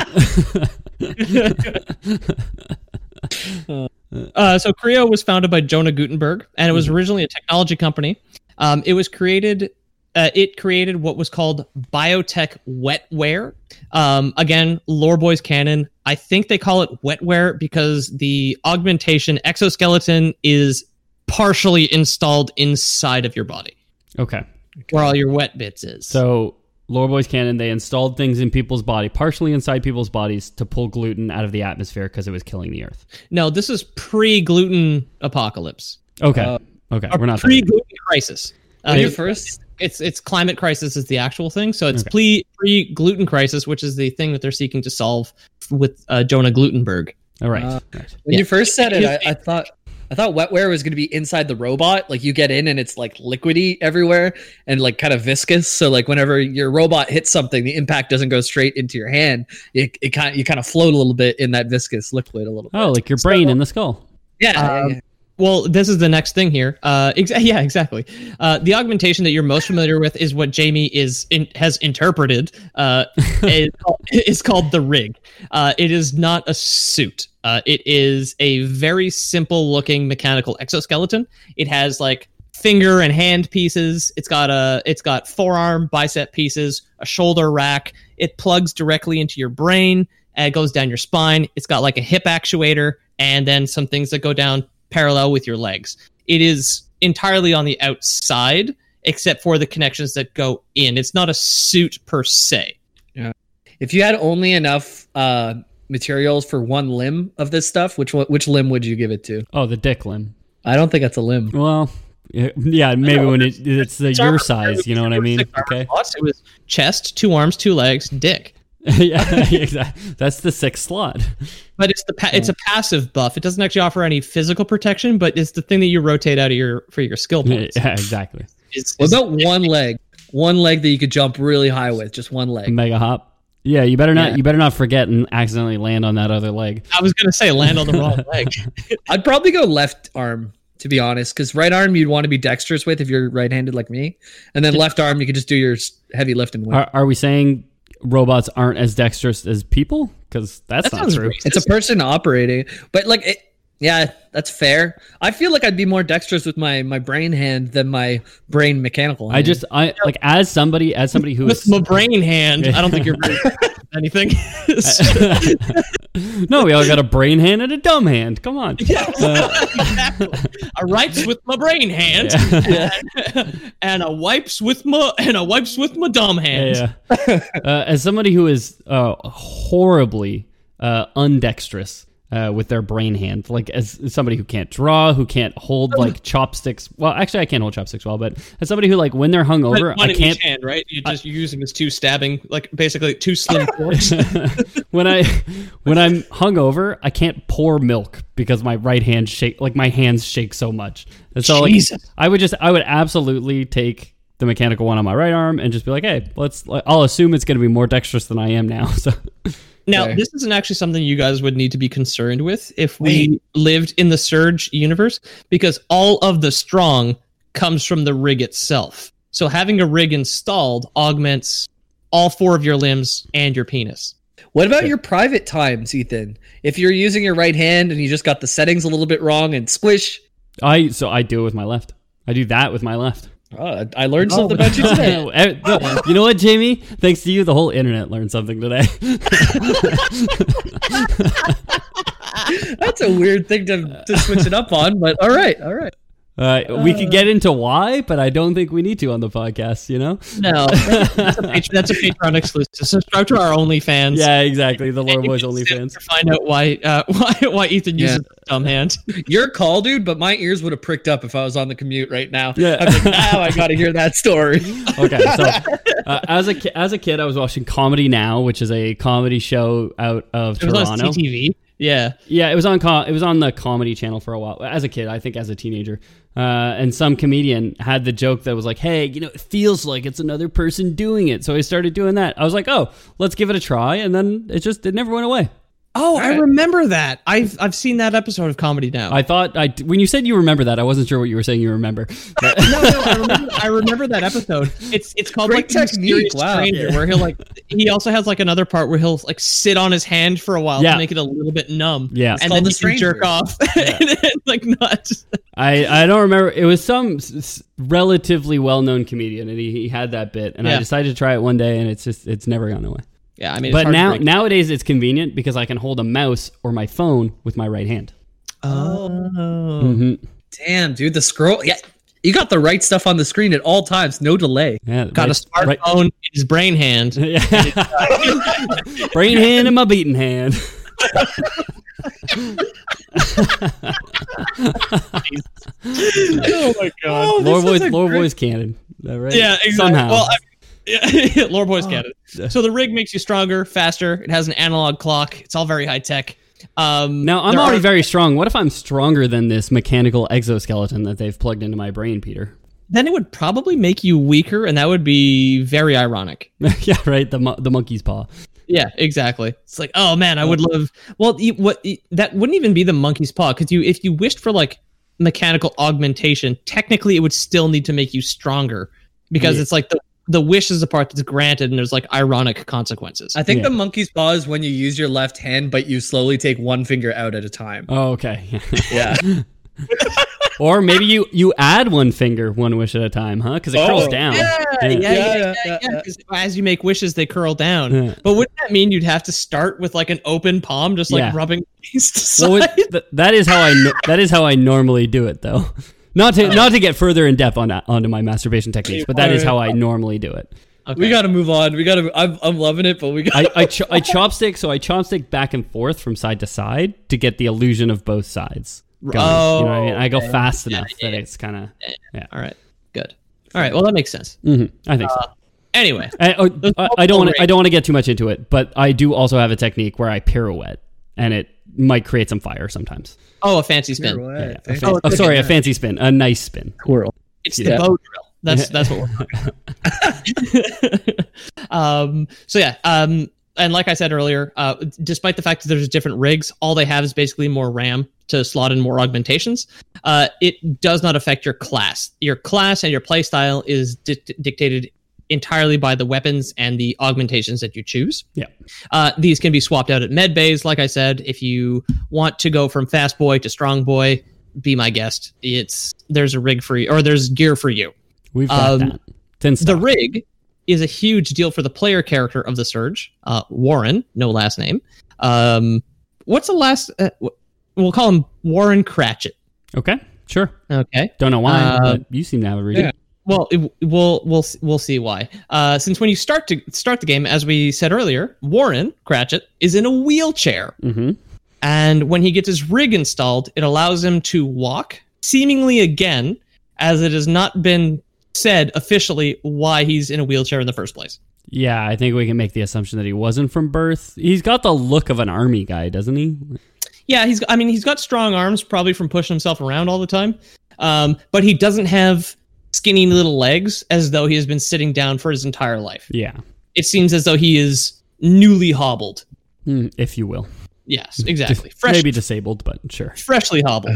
Uh, so Creo was founded by Jonah Gutenberg, and it was originally a technology company. Um, it was created. Uh, it created what was called biotech wetware. Um, again, Lore Boys canon. I think they call it wetware because the augmentation exoskeleton is partially installed inside of your body, Okay. where all your wet bits is. So, Lore Boys canon, they installed things in people's body, partially inside people's bodies, to pull gluten out of the atmosphere because it was killing the earth. No, this is pre-gluten apocalypse. Okay. Uh, okay. Or We're not there. pre-gluten crisis. When Uh, you first, it's it's climate crisis is the actual thing. So it's Okay. pre pre gluten crisis, which is the thing that they're seeking to solve with uh, Jonah Glutenberg. All right. Uh, right. when Yeah. you first said it, I, I thought I thought wetware was going to be inside the robot. Like you get in and it's like liquidy everywhere and like kind of viscous. So like whenever your robot hits something, the impact doesn't go straight into your hand. It, it kind of, you kind of float a little bit in that viscous liquid a little bit. Oh, like your brain in the skull. yeah, yeah, Um, yeah. Well, this is the next thing here. Uh, exa- yeah, exactly. Uh, the augmentation that you're most familiar with is what Jamie is in, has interpreted. Uh, is, called, is called the rig. Uh, it is not a suit. Uh, it is a very simple looking mechanical exoskeleton. It has like finger and hand pieces. It's got a it's got forearm, bicep pieces, a shoulder rack. It plugs directly into your brain and it goes down your spine. It's got like a hip actuator and then some things that go down parallel with your legs. It is entirely on the outside, except for the connections that go in. It's not a suit per se. If you had only enough uh, materials for one limb of this stuff, which one- which limb would you give it to? Oh, the dick limb. I don't think that's a limb. Well, yeah, yeah, maybe when it, it's the your size, you know what I mean? Okay. It was chest, two arms, two legs, dick. Yeah, exactly. That's the sixth slot. But it's the pa- it's a passive buff. It doesn't actually offer any physical protection, but it's the thing that you rotate out of your for your skill points. Yeah, exactly. Is- What is- about one leg? One leg that you could jump really high with, just one leg. Mega hop. Yeah, you better not. Yeah. You better not forget and accidentally land on that other leg. I was gonna say land on the wrong leg. I'd probably go left arm, to be honest, because right arm you'd want to be dexterous with if you're right-handed like me, and then left arm you could just do your s- heavy lifting with. Are, are we saying robots aren't as dexterous as people? Because that's That not sounds true. racist. It's a person operating, but like, it, yeah, that's fair. I feel like I'd be more dexterous with my my brain hand than my brain mechanical hand. I just, I like as somebody, as somebody who With is my brain hand, I don't think you're really good at anything. no, we all got a brain hand and a dumb hand. Come on. Exactly. I writes with my brain hand, and, and I wipes with my and I wipes with my dumb hand. Yeah. yeah. Uh, as somebody who is uh, horribly uh, undexterous uh, with their brain hand, like as somebody who can't draw, who can't hold like chopsticks. Well, actually, I can't hold chopsticks well, but as somebody who like when they're hungover, One I in can't. each hand, right? You're just using as two stabbing, like basically two slim forks. when I when I'm hungover, I can't pour milk because my right hand shake, like my hands shake so much. And so, like, Jesus. I would just, I would absolutely take the mechanical one on my right arm and just be like, hey, let's. I'll assume it's going to be more dexterous than I am now. So. Now, Fair. this isn't actually something you guys would need to be concerned with if we lived in the Surge universe, because all of the strong comes from the rig itself. So having a rig installed augments all four of your limbs and your penis. What about your private times, Ethan? If you're using your right hand and you just got the settings a little bit wrong and squish. I so I do it with my left. I do that with my left. Oh, I learned something about you today. You know what, Jamie? Thanks to you, the whole internet learned something today. That's a weird thing to, to switch it up on, but all right, all right. Uh, we could get into why, but I don't think we need to on the podcast, you know? No, that's a, Patreon, that's a Patreon exclusive. Subscribe to our OnlyFans. Yeah, exactly. The Lore And you Boys can sit OnlyFans. to find out why uh, why why Ethan Yeah. uses a dumb hand. You're call, dude, but my ears would have pricked up if I was on the commute right now. Yeah. I'm like, now I got to hear that story. Okay, so uh, as a ki- as a kid, I was watching Comedy Now, which is a comedy show out of It was on Toronto. C T V. Yeah. Yeah, it was on co- it was on the Comedy Channel for a while. As a kid, I think as a teenager, uh, and some comedian had the joke that was like, "Hey, you know, it feels like it's another person doing it." So I started doing that. I was like, "Oh, let's give it a try," and then it just it never went away. Oh, I right. remember that. I've I've seen that episode of Comedy Now. I thought I when you said you remember that, I wasn't sure what you were saying. You remember? But- no, no, I remember, I remember that episode. It's it's called Great like The technique, Mysterious wow. Stranger, Yeah. where he'll like he also has like another part where he'll like sit on his hand for a while Yeah. to make it a little bit numb. Yeah. and called then The he can jerk Stranger. off and then, like nuts. I, I don't remember. It was some s- s- relatively well known comedian, and he, he had that bit, and I Yeah. decided to try it one day, and it's just it's never gone away. Yeah, I mean, it's But hard to now break. nowadays it's convenient because I can hold a mouse or my phone with my right hand. oh, hmm Damn, dude, the scroll. Yeah, you got the right stuff on the screen at all times. No delay. Yeah, got a right- smartphone in his brain hand. right- Yeah. Brain hand and my beating hand. Oh my god. Lore Boys, Lore Boys canon. Is that right? Yeah, exactly. Somehow. Well, I, yeah, Lore Boys canon. So the rig makes you stronger, faster. It has an analog clock. It's all very high tech. Um, now I'm there already are- very strong. What if I'm stronger than this mechanical exoskeleton that they've plugged into my brain, Peter? Then it would probably make you weaker, and that would be very ironic. Yeah, right. The mo- the monkey's paw. Yeah, exactly. It's like, oh man, I would love. Well, you, what you- that wouldn't even be the monkey's paw, because you, if you wished for like mechanical augmentation, technically it would still need to make you stronger, because Yeah. it's like the the wish is the part that's granted, and there's like ironic consequences. I think Yeah. the monkey's paw is when you use your left hand, but you slowly take one finger out at a time. Oh, okay. Yeah. Or maybe you you add one finger, one wish at a time, huh? Because it Oh, curls down. Yeah, yeah, yeah, Yeah, yeah, yeah, yeah, yeah. 'cause as you make wishes, they curl down. Yeah. But wouldn't that mean you'd have to start with like an open palm, just like Yeah. rubbing against the Well, side? it- th- that is how I no- that is how I normally do it, though. Not to not to get further in depth on that, onto my masturbation techniques, but that is how I normally do it. Okay. We got to move on. We got to. I'm, I'm loving it, but we got. I I, ch- I chopstick, so I chopstick back and forth from side to side to get the illusion of both sides going. Oh, you know what I mean? I go okay. fast Yeah, enough yeah, that yeah. it's kind of yeah. All right, good. All right, well that makes sense. hmm I think so. Anyway, I, oh, There's I, I don't want multiple to. I don't want to get too much into it, but I do also have a technique where I pirouette, and it might create some fire sometimes. oh, a fancy spin. Yeah, yeah. A Thank fan- Oh, oh, sorry, a yeah. fancy spin, a nice spin. Squirrel. It's the Yeah. bow drill. That's that's what we're talking about. um, so yeah, um, and like I said earlier, uh, despite the fact that there's different rigs, all they have is basically more RAM to slot in more augmentations. Uh, it does not affect your class. Your class and your playstyle is di- dictated entirely by the weapons and the augmentations that you choose. Yeah. Uh, these can be swapped out at med bays. Like I said, if you want to go from fast boy to strong boy, be my guest. It's there's a rig for you, or there's gear for you. We've got Um, that. Thin The stuff. rig is a huge deal for the player character of the Surge, uh, Warren, no last name. Um, what's the last? Uh, w- we'll call him Warren Cratchit. Okay, sure. Okay. Don't know why, Uh, but you seem to have a reason. yeah. Well, it, we'll we'll we'll see why. Uh, since when you start to start the game, as we said earlier, Warren Cratchit is in a wheelchair, Mm-hmm. and when he gets his rig installed, it allows him to walk, seemingly again, as it has not been said officially why he's in a wheelchair in the first place. Yeah, I think we can make the assumption that he wasn't from birth. He's got the look of an army guy, doesn't he? Yeah, he's. I mean, he's got strong arms, probably from pushing himself around all the time. Um, but he doesn't have skinny little legs, as though he has been sitting down for his entire life. Yeah, It seems as though he is newly hobbled. Mm, if you will. Yes, exactly. Just Fresh, maybe disabled, but sure. freshly hobbled.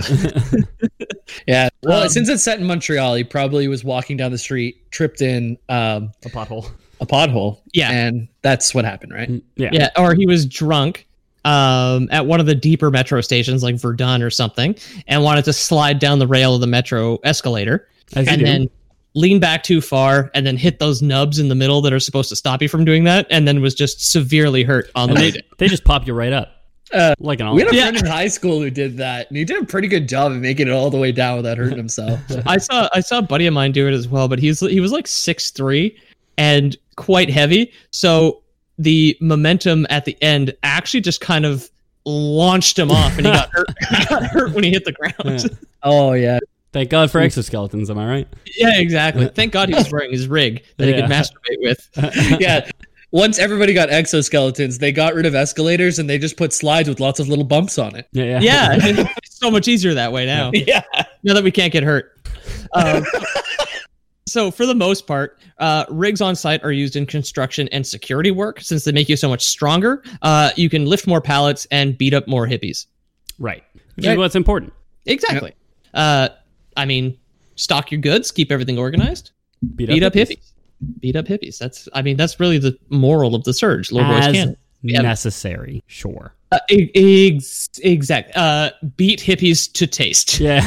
Yeah. Well, Um, since it's set in Montreal, he probably was walking down the street, tripped in um, A pothole. a pothole. Yeah. And that's what happened, right? Mm, Yeah. Yeah, or he was drunk um, at one of the deeper metro stations, like Verdun or something, and wanted to slide down the rail of the metro escalator, As you and do. then lean back too far, and then hit those nubs in the middle that are supposed to stop you from doing that, and then was just severely hurt on the And way they, down. they just pop you right up. like an We had a olive. friend in high school who did that, and he did a pretty good job of making it all the way down without hurting himself. I saw I saw a buddy of mine do it as well, but he's he was like six three and quite heavy. So the momentum at the end actually just kind of launched him off, and he got hurt. He got hurt when he hit the ground. Yeah. Oh yeah, Thank God for exoskeletons. Am I right? Yeah, exactly. Thank God he was wearing his rig that Yeah. he could masturbate with. yeah. Once everybody got exoskeletons, they got rid of escalators and they just put slides with lots of little bumps on it. Yeah, yeah. Yeah, it's so much easier that way now. Yeah. Now that we can't get hurt. Um, so for the most part, uh, rigs on site are used in construction and security work since they make you so much stronger. Uh, you can lift more pallets and beat up more hippies. Right. Which Right. is what's important. Exactly. Uh, I mean, stock your goods, keep everything organized, Beat, beat up hippies. Beat up hippies. That's, I mean, that's really the moral of the surge. Little boys As can. Yeah. necessary. Sure. Uh, e- ex- exact. Uh, beat hippies to taste. Yeah.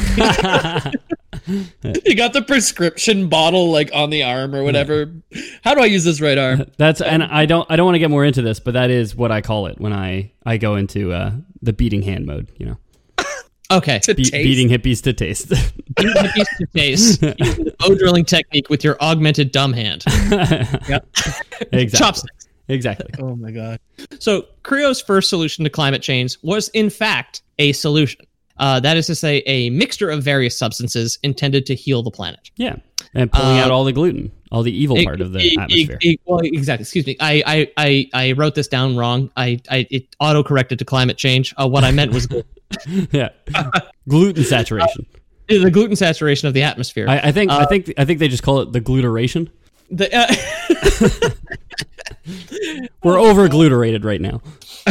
You got the prescription bottle like on the arm or whatever. How do I use this right arm? That's and I don't I don't want to get more into this, but that is what I call it when I I go into uh, the beating hand mode. You know, Okay. To Be- taste. beating hippies to taste. Beat hippies to taste. Using the bow drilling technique with your augmented dumb hand. Exactly. Chopsticks. Exactly. Oh my god. So, Creo's first solution to climate change was, in fact, a solution. Uh, that is to say, a mixture of various substances intended to heal the planet. Yeah, and pulling Uh, out all the gluten, all the evil E- part of the e- atmosphere. e- e- well, exactly. Excuse me. I, I, I, I wrote this down wrong. I, I it auto corrected to climate change. Uh, what I meant was the, Yeah, gluten saturation. the gluten saturation of the atmosphere. I, I think I uh, think I think they just call it the gluteration. the, uh, We're over gluterated right now.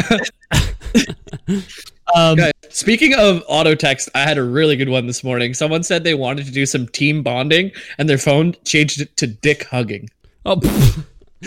um, Guys, speaking of auto text, I had a really good one this morning. Someone said they wanted to do some team bonding, and their phone changed it to dick hugging. Oh, pff.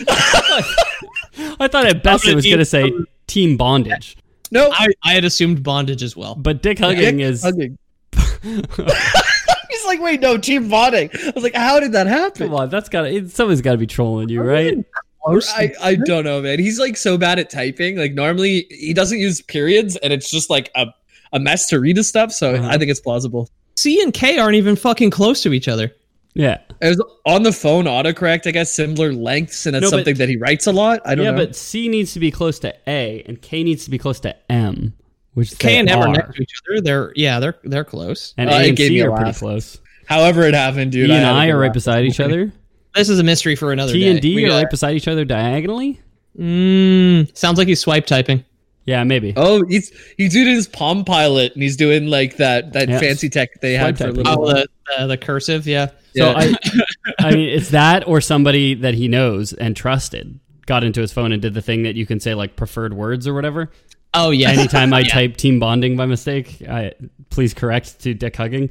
I thought at best it was going to say team bondage, No, I, I had assumed bondage as well. but dick hugging dick is. hugging. He's like, wait, no, team bonding. I was like, how did that happen? Come on, that's got to. Someone's got to be trolling you, right? I, I don't know, man. He's like so bad at typing. Like normally he doesn't use periods, and it's just like a, a mess to read his stuff. So Uh-huh. I think it's plausible. C and K aren't even fucking close to each other. Yeah, It was on the phone autocorrect, I guess, similar lengths, and that's No, but- something that he writes a lot. I don't yeah, know. but C needs to be close to A, and K needs to be close to M, which K they and M are are. next to each other. They're yeah, they're they're close. And Uh, A it and gave me C a are pretty laugh. close. However it happened, dude. E and had a I good are right laugh. beside each other. This is a mystery for another T day. and D We are got- right beside each other diagonally. Mm, sounds like he's swipe typing. Yeah, maybe. Oh, he's he's doing his Palm Pilot, and he's doing like that that Yeah. fancy tech they had Swipe for a typing. little. Oh, while. the uh, the cursive, yeah. So Yeah. I, I mean, it's that or somebody that he knows and trusted got into his phone and did the thing that you can say like preferred words or whatever. Oh yeah. Anytime I Yeah. type team bonding by mistake, I please correct to dick hugging.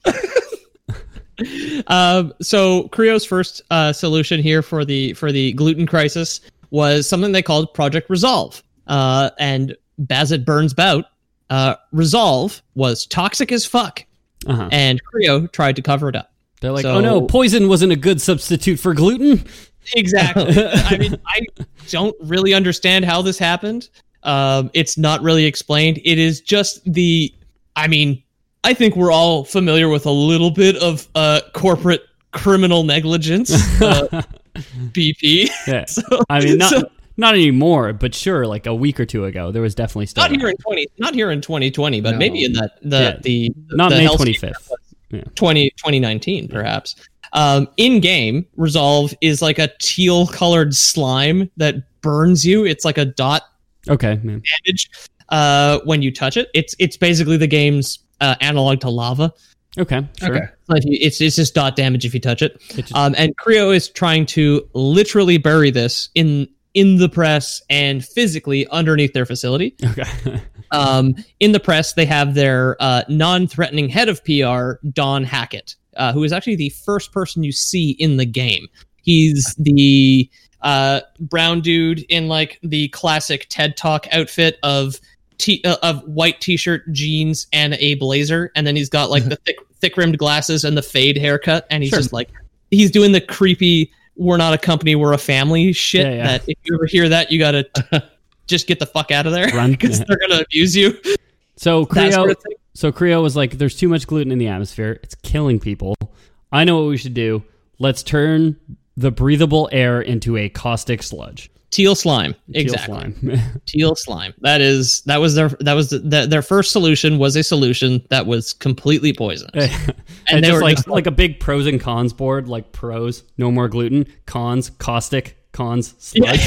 Um, so Creo's first uh, solution here for the for the gluten crisis was something they called Project Resolve. Uh, and Bazit Burns Bout, uh, Resolve was toxic as fuck, Uh-huh. and Creo tried to cover it up. They're like, So- oh no, poison wasn't a good substitute for gluten. Exactly. I mean, I don't really understand how this happened. Um, it's not really explained. It is just the. I mean, I think we're all familiar with a little bit of uh, corporate criminal negligence, uh, B P. Yeah. So- I mean, not so- not anymore, but sure, like a week or two ago, there was definitely still Not here in twenty, not here in twenty twenty, but No. maybe in that the Yeah. the not the May Hellscape twenty-fifth. twenty, twenty nineteen perhaps. Um, in game, Resolve is like a teal colored slime that burns you. It's like a dot Okay, man. bandage uh, when you touch it. It's it's basically the game's uh, analog to lava. Okay, sure. Okay. So if you, it's it's just dot damage if you touch it. It just- Um, and Creo is trying to literally bury this in in the press and physically underneath their facility. Okay. Um, in the press, they have their uh, non-threatening head of P R, Don Hackett, uh, who is actually the first person you see in the game. He's the uh, brown dude in like the classic TED Talk outfit of t- uh, of white t-shirt, jeans, and a blazer, and then he's got like the thick thick rimmed glasses and the fade haircut, and he's Sure. just like he's doing the creepy "we're not a company, we're a family" shit. Yeah, yeah. That if you ever hear that, you gotta. just get the fuck out of there Run. because they're gonna abuse you. So That Creo, sort of thing. so Creo was like, "There's too much gluten in the atmosphere. It's killing people. I know what we should do. Let's turn the breathable air into a caustic sludge." Teal slime, Teal exactly. slime. Teal slime. That is that was their that was the, the, their first solution was a solution that was completely poisonous. and And they just were like just like a big pros and cons board, like pros, no more gluten, cons, caustic, cons, sludge.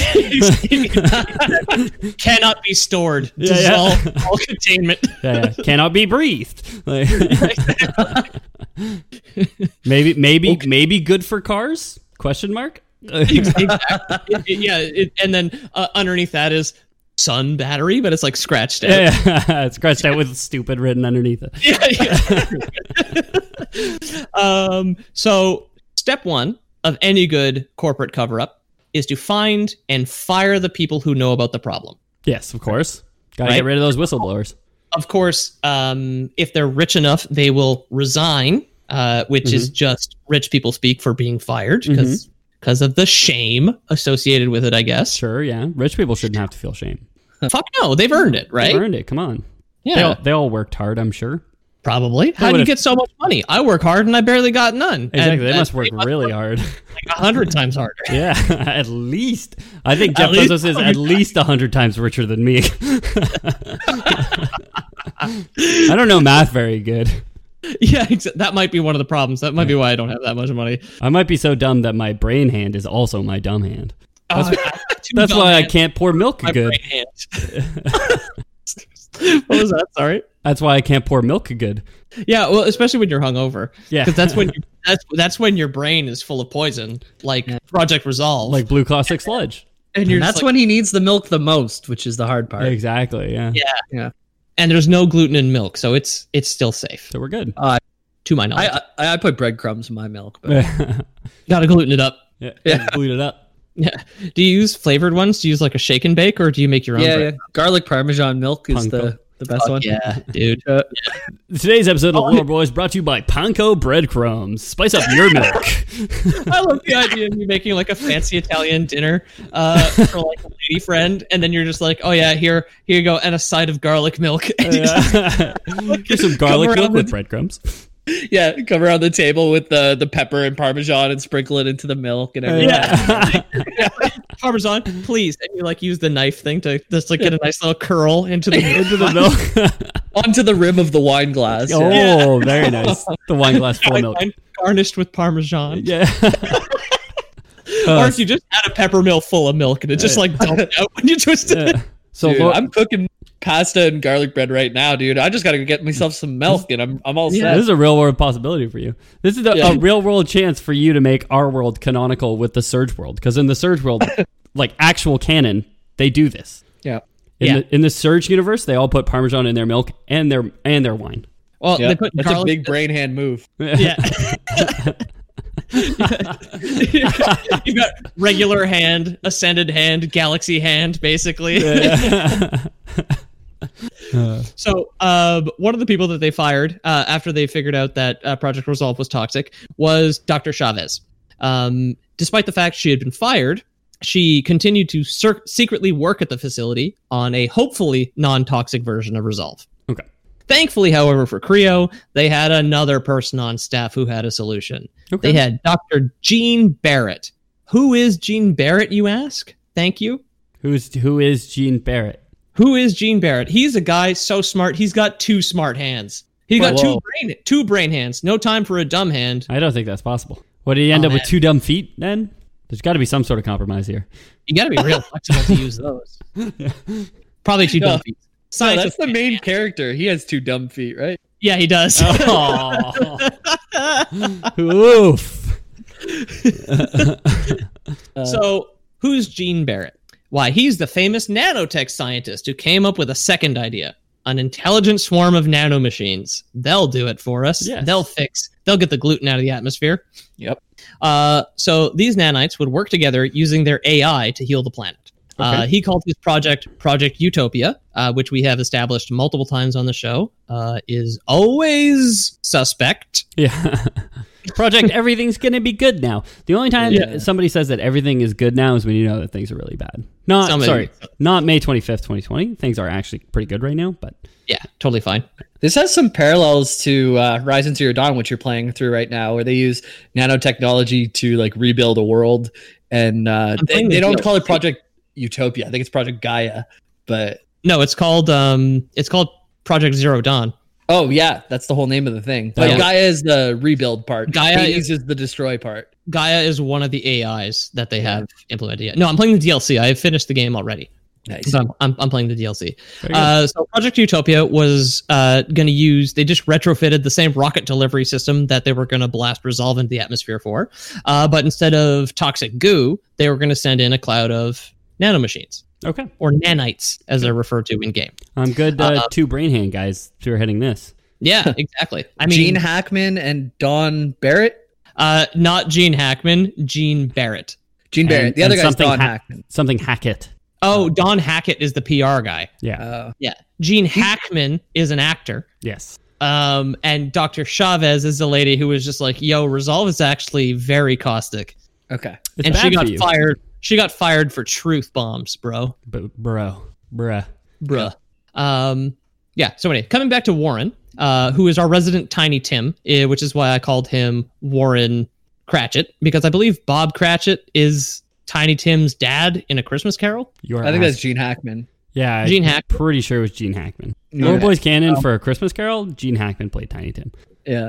Cannot be stored. Yeah, yeah. Dissolve all containment. Yeah, yeah. Cannot be breathed. Like- maybe maybe maybe good for cars? Question mark. Exactly. It- it- yeah, it, and then uh, underneath that is sun battery, but it's like scratched out. Yeah, yeah. It's scratched out with stupid written underneath it. Yeah, yeah. um, so step one of any good corporate cover-up is to find and fire the people who know about the problem. Yes, of course. Got to Right? get rid of those whistleblowers. Of course, um, if they're rich enough, they will resign, uh, which is just rich people speak for being fired because because of the shame associated with it, I guess. Sure, yeah. Rich people shouldn't have to feel shame. Fuck no, they've earned it, right? They earned it. Come on. Yeah, They all, they all worked hard, I'm sure. probably. How do you would've- get so much money? I work hard and I barely got none. Exactly. And- they and must work really hard. like a hundred times harder. Yeah, at least. I think Jeff At least Bezos is at least a hundred times richer than me. I don't know math very good. Yeah, exa- that might be one of the problems. That might be why I don't have that much money. I might be so dumb that my brain hand is also my dumb hand. That's, Two That's dumb why I hands, can't pour milk my good. brain hand. What was that? Sorry. That's why I can't pour milk good. Yeah, well, especially when you're hungover. Yeah. because that's when you, that's that's when your brain is full of poison, like Project Resolve. Like blue caustic sludge. and you're And that's just like, when he needs the milk the most, which is the hard part. Exactly, yeah. yeah, Yeah. and there's no gluten in milk, so it's it's still safe So we're good. to my knowledge. I, I I put breadcrumbs in my milk, but yeah, Gotta gluten it up. yeah. Glue it up. Yeah. Do you use flavored ones? Do you use like a shake and bake, or do you make your own? yeah, bread? yeah, garlic parmesan milk is Panko. the, the best Fuck one. yeah, dude. Uh, Today's episode of Oh, Lore Boys brought to you by Panko Breadcrumbs. Spice up your milk. I love the idea of you making like a fancy Italian dinner uh, for like a lady friend, and then you're just like, oh yeah, here, here you go, and a side of garlic milk. And you just- Here's some garlic around milk with with- breadcrumbs. yeah, come around the table with the the pepper and parmesan and sprinkle it into the milk and everything. Yeah. Parmesan, please, and you like use the knife thing to just like get a nice little curl into the Into the milk. Onto the rim of the wine glass. Oh, yeah. very nice. The wine glass full of milk. garnished with Parmesan. Yeah. Or if you just add a pepper mill full of milk and it just like dumps out when you twist it. Yeah. So Dude, Lore- I'm cooking pasta and garlic bread right now, dude. I just gotta go get myself some milk and I'm I'm all this set. is a real world possibility for you. This is a, Yeah. a real world chance for you to make our world canonical with the Surge world. Because in the Surge world, like actual canon, they do this. Yeah. In Yeah. the in the Surge universe, they all put Parmesan in their milk and their and their wine. Well, Yeah. they put That's garlic- a big brain hand move. Yeah. You've got regular hand, ascended hand, galaxy hand, basically. So, um, one of the people that they fired uh, after they figured out that uh, Project Resolve was toxic was Doctor Chavez. Um, despite the fact she had been fired, she continued to cir- secretly work at the facility on a hopefully non-toxic version of Resolve. Okay. Thankfully, however, for Creo, they had another person on staff who had a solution. Okay. They had Doctor Gene Barrett. Who is Gene Barrett, you ask? Thank you. Who's who is Gene Barrett? Who is Gene Barrett? He's a guy so smart. He's got two smart hands. He got two Whoa. brain two brain hands. No time for a dumb hand. I don't think that's possible. What did he end Oh, up with? man. Two dumb feet? Then there's got to be some sort of compromise here. You got to be real flexible to use those. Probably two No. dumb feet. No, Science that's with- the main character. He has two dumb feet, right? Yeah, he does. Oh. Oof. So, who's Gene Barrett? Why, he's the famous nanotech scientist who came up with a second idea. An intelligent swarm of nanomachines. They'll do it for us. Yes. They'll fix. They'll get the gluten out of the atmosphere. Yep. Uh, so these nanites would work together using their A I to heal the planet. Uh, Okay. he called his project Project Utopia, uh, which we have established multiple times on the show, uh, is always suspect. Yeah. Project, everything's going to be good now. The only time Yeah. somebody says that everything is good now is when you know that things are really bad. Not Somebody- sorry, not May twenty-fifth, twenty twenty. Things are actually pretty good right now, but Yeah, totally fine. This has some parallels to uh, Horizon Zero Dawn, which you're playing through right now, where they use nanotechnology to like rebuild a world, and uh, they, playing they the don't D L C. call it Project Utopia. I think it's Project Gaia. But No, it's called um, it's called Project Zero Dawn. oh yeah, that's the whole name of the thing. But Yeah. Gaia is the rebuild part. Gaia Hades is- is the destroy part. Gaia is one of the A Is that they have implemented. Yet. No, I'm playing the D L C. I have finished the game already. Nice. So I'm, I'm, I'm playing the D L C. Very good. Uh, so Project Utopia was uh, going to use, they just retrofitted the same rocket delivery system that they were going to blast Resolve into the atmosphere for. Uh, but instead of toxic goo, they were going to send in a cloud of nanomachines, okay. or nanites, as they're referred to in game. I'm good. Uh, Uh, two brain hand guys spearheading this. Yeah, exactly. I mean, Gene Hackman and Don Barrett. uh, not Gene Hackman, Gene Barrett. Gene Barrett. And- the other and guy's something Don Ha- Hackman. Something Hackett. Oh, Don Hackett is the P R guy. Yeah. Uh, Yeah. Gene Hackman is an actor. yes. Um, and Doctor Chavez is the lady who was just like, yo, Resolve is actually very caustic. okay. It's and bad she got for you. fired. She got fired for truth bombs, bro. B- bro. Bruh. Bruh. Um, yeah. So anyway, coming back to Warren, uh, who is our resident Tiny Tim, eh, which is why I called him Warren Cratchit, because I believe Bob Cratchit is Tiny Tim's dad in A Christmas Carol. You're I think that's ass- Gene Hackman. yeah. Gene I'm Hackman. Pretty sure it was Gene Hackman. Yeah. Lord Boys Canon for A Christmas Carol. Gene Hackman played Tiny Tim. Yeah.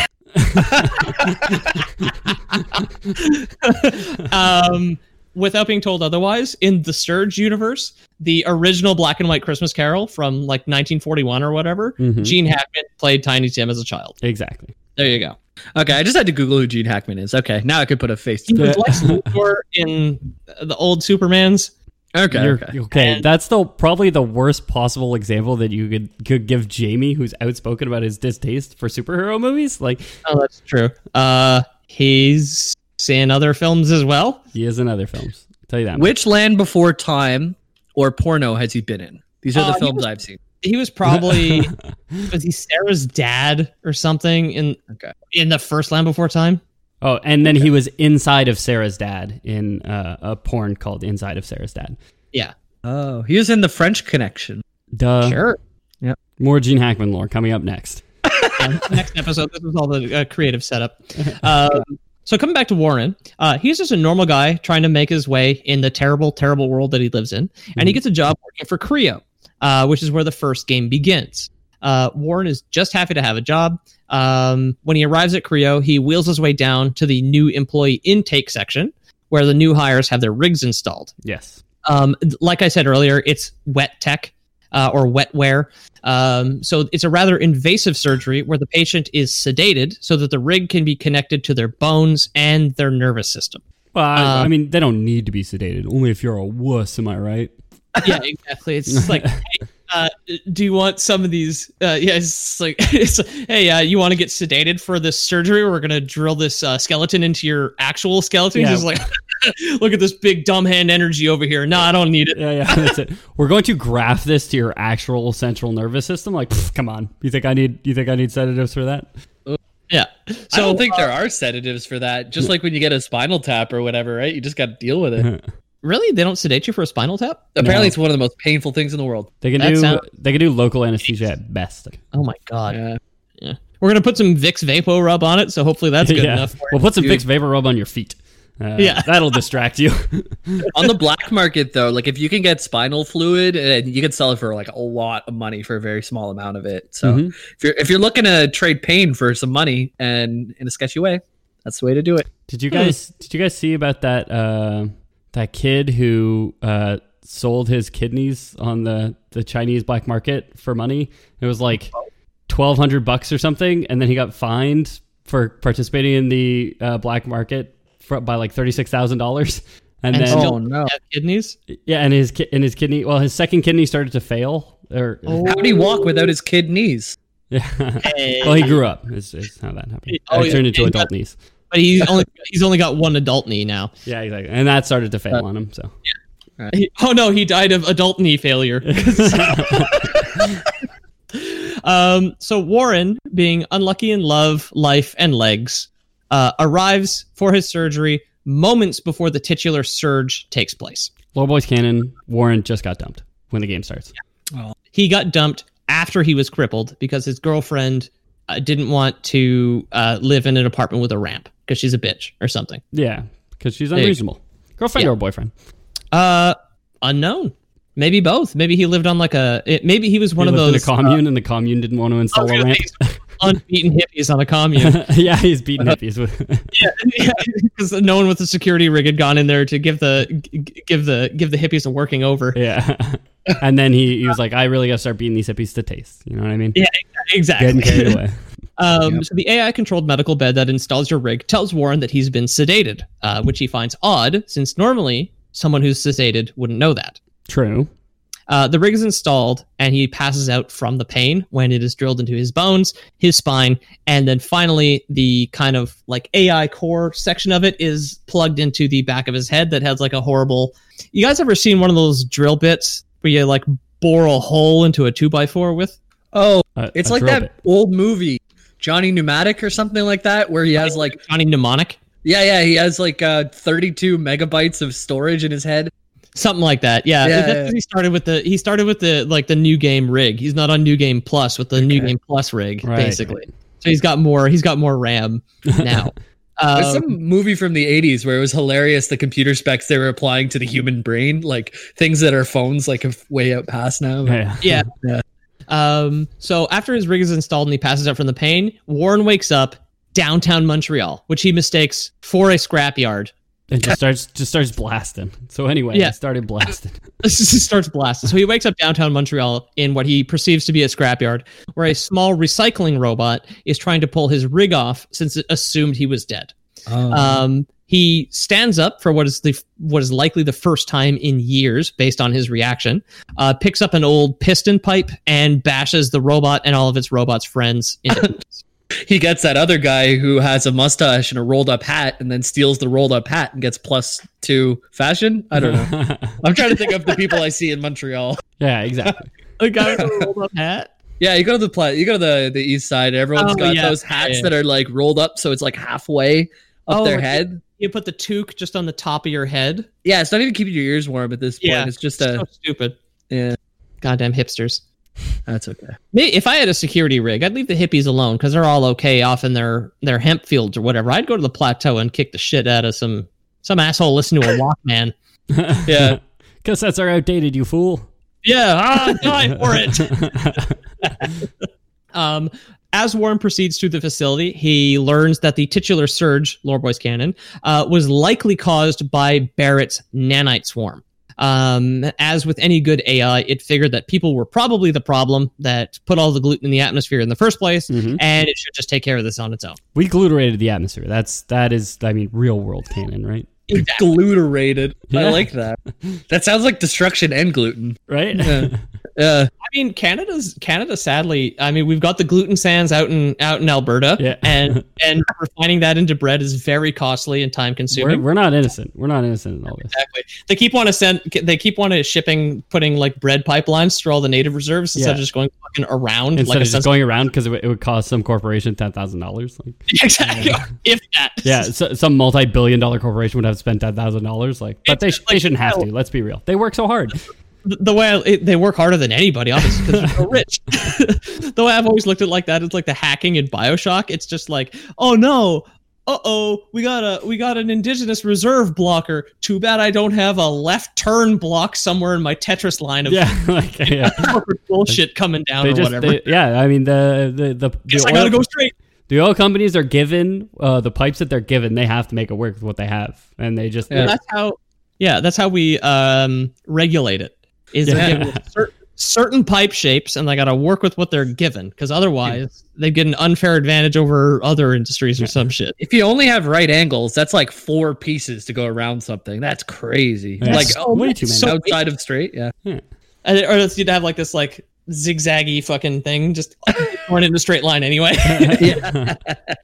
um, without being told otherwise, in the Surge universe, the original black and white Christmas Carol from like nineteen forty-one or whatever, Mhm. Gene Hackman played Tiny Tim as a child. Exactly. There you go. Okay, I just had to Google who Gene Hackman is. Okay, now I could put a face He to was it. Lex Luthor in the old Supermans. Okay, You're- okay. okay. And- That's the probably the worst possible example that you could could give Jamie, who's outspoken about his distaste for superhero movies. Like Oh, that's true. Uh, he's in other films as well. he is in other films. I'll tell you that. much. Which Land Before Time or porno has he been in? These are Uh, the he films was- I've seen. He was probably was he Sarah's dad or something in Okay. in the first Land Before Time. Oh, and then he was inside of Sarah's dad in uh, a porn called Inside of Sarah's Dad. Yeah, Oh, he was in The French Connection. Duh. sure. More Gene Hackman lore coming up next. Yeah, next episode. This was all the uh, creative setup. Um, so coming back to Warren, uh, he's just a normal guy trying to make his way in the terrible, terrible world that he lives in, and he gets a job working for Creo, uh, which is where the first game begins. Uh, Warren is just happy to have a job. Um, when he arrives at Creo, he wheels his way down to the new employee intake section, where the new hires have their rigs installed. Yes. Um, like I said earlier, it's wet tech uh, or wetware. Um, so it's a rather invasive surgery where the patient is sedated so that the rig can be connected to their bones and their nervous system. Well, I, Uh, I mean, they don't need to be sedated. Only if you're a wuss, am I right? Yeah, exactly. It's just like, hey, uh, do you want some of these? Uh, yeah, it's like, it's, hey, uh, you want to get sedated for this surgery? We're gonna drill this uh, skeleton into your actual skeleton. Yeah. Just like, look at this big dumb hand energy over here. No, I don't need it. Yeah, yeah. That's it. We're going to graft this to your actual central nervous system. Like, pff, come on. You think I need? You think I need sedatives for that? Yeah. I So don't think there are sedatives for that. Just like when you get a spinal tap or whatever, right? You just got to deal with it. really, they don't sedate you for a spinal tap? Apparently, No. it's one of the most painful things in the world. They can That do. sound- They can do local anesthesia at best. Oh my god. Yeah. Yeah. We're gonna put some Vicks Vapo Rub on it, so hopefully that's good Yeah. enough. For We'll it. put some Dude. Vicks Vapor Rub on your feet. Uh, Yeah. that'll distract you. On the black market, though, like if you can get spinal fluid, and you can sell it for like a lot of money for a very small amount of it. So Mhm. if you're if you're looking to trade pain for some money and in a sketchy way, that's the way to do it. Did you guys? Did you guys see about that? Uh, that kid who uh, sold his kidneys on the the Chinese black market for money. It was like twelve hundred bucks or something, and then he got fined for participating in the uh, black market for, by like thirty six thousand dollars. And, And then still Oh, no. have kidneys. yeah, and his ki- and his kidney. Well, his second kidney started to fail. Or How did he walk without his kidneys? yeah. Well, he grew up. Is, is how that happened. Oh, It yeah. turned into He adult got- knees. But he's only he's only got one adult knee now. Yeah, exactly. And that started to fail Uh, on him. So He- oh no, he died of adult knee failure. um, so Warren, being unlucky in love, life, and legs, uh, arrives for his surgery moments before the titular surge takes place. Lore Boys canon, Warren just got dumped when the game starts. Yeah. He got dumped after he was crippled because his girlfriend uh, didn't want to uh, live in an apartment with a ramp because she's a bitch or something. Yeah, because she's unreasonable. Girlfriend yeah. or boyfriend? Uh, unknown. Maybe both. Maybe he lived on like a. It, maybe he was one he of lived those in a commune, uh, and the commune didn't want to install a ramp. Unbeaten hippies on a commune. Yeah, he's beating hippies with. yeah, because yeah, no one with a security rig had gone in there to give the g- give the give the hippies a working over. Yeah, and then he, he was like, "I really got to start beating these hippies to taste." You know what I mean? Yeah, exactly. Getting carried away. Um, yep. So the A I-controlled medical bed that installs your rig tells Warren that he's been sedated, uh, which he finds odd, since normally someone who's sedated wouldn't know that. True. Uh, the rig is installed, and he passes out from the pain when it is drilled into his bones, his spine, and then finally the kind of like A I core section of it is plugged into the back of his head that has like a horrible... You guys ever seen one of those drill bits where you like bore a hole into a two by four with? Oh, A- it's a like drill that bit. old movie, Johnny Pneumatic or something like that, where he has like... Johnny Mnemonic? Yeah, yeah, he has like uh, thirty-two megabytes of storage in his head. Something like that, yeah. Yeah, That's yeah. 'cause he started with the he started with the like the new game rig. He's not on New Game Plus with the New Game Plus rig, Right. basically. So he's got more. He's got more RAM now. There's Um, some movie from the eighties where it was hilarious the computer specs they were applying to the human brain, like things that our phones like have way out past now. Yeah. yeah. Yeah. Um. So after his rig is installed and he passes out from the pain, Warren wakes up downtown Montreal, which he mistakes for a scrapyard. And just starts just starts blasting. So anyway, Yeah. I started blasting. starts blasting. So he wakes up downtown Montreal in what he perceives to be a scrapyard, where a small recycling robot is trying to pull his rig off since it assumed he was dead. Oh. Um, he stands up for what is the what is likely the first time in years, based on his reaction. Uh, picks up an old piston pipe and bashes the robot and all of its robot's friends into pieces. He gets that other guy who has a mustache and a rolled up hat and then steals the rolled up hat and gets plus two fashion. I don't know. I'm trying to think of the people I see in Montreal. Yeah, exactly. A guy with a rolled up hat. Yeah, you go to the pla- you go to the, the east side. Everyone's Oh, got yeah. those hats Yeah, yeah. that are like rolled up, so it's like halfway up Oh, their like head. You put the toque just on the top of your head. Yeah, it's not even keeping your ears warm at this point. Yeah. It's just So a stupid. yeah. Goddamn hipsters. That's okay. Me, if I had a security rig, I'd leave the hippies alone because they're all okay off in their, their hemp fields or whatever. I'd go to the plateau and kick the shit out of some some asshole listening to a Walkman. Yeah. Cassettes are outdated, you fool. Yeah, ah, die for it. um, as Warren proceeds through the facility, he learns that the titular surge, Lore Boys canon, uh, was likely caused by Barrett's nanite swarm. Um, as with any good A I, it figured that people were probably the problem that put all the gluten in the atmosphere in the first place, Mhm. and it should just take care of this on its own. We gluterated the atmosphere. That's that is I mean real world canon, right? Gluterated. I Yeah. like that. That sounds like destruction and gluten. Right? Yeah. Uh, I mean, Canada's Canada. Sadly, I mean, we've got the gluten sands out in out in Alberta, Yeah. and and refining that into bread is very costly and time we're, consuming. we're not innocent. We're not innocent in all this. Exactly. They keep want to send. They keep want to shipping, putting like bread pipelines through all the native reserves instead Yeah. of just going fucking around. Instead like of a just sense- going around because it, would- it would cost some corporation ten thousand dollars. Like, exactly. If that. yeah, so, some multi-billion-dollar corporation would have spent ten thousand dollars. Like, but they sh- they shouldn't have to. Let's be real. They work so hard. The way I, it, they work harder than anybody, obviously, because they're so rich. The way I've always looked at it like that is like the hacking in BioShock. It's just like, oh no, uh oh, we got a we got an indigenous reserve blocker. Too bad I don't have a left turn block somewhere in my Tetris line of Yeah, like yeah. corporate bullshit coming down They or just, whatever. they, yeah. I mean the the the, the Guess I oil, gotta go straight. the oil companies are given uh, the pipes that they're given. They have to make it work with what they have, and they just Yeah. That's how. Yeah, that's how we um, regulate it. Is Yeah. they're given cer- certain pipe shapes, and they got to work with what they're given, because otherwise they get an unfair advantage over other industries or some shit. if you only have right angles, that's like four pieces to go around something. That's crazy. Yeah. Like So way too many. so- outside of straight. Yeah. And it- or else you'd have like this like zigzaggy fucking thing just going in a straight line anyway. Yeah.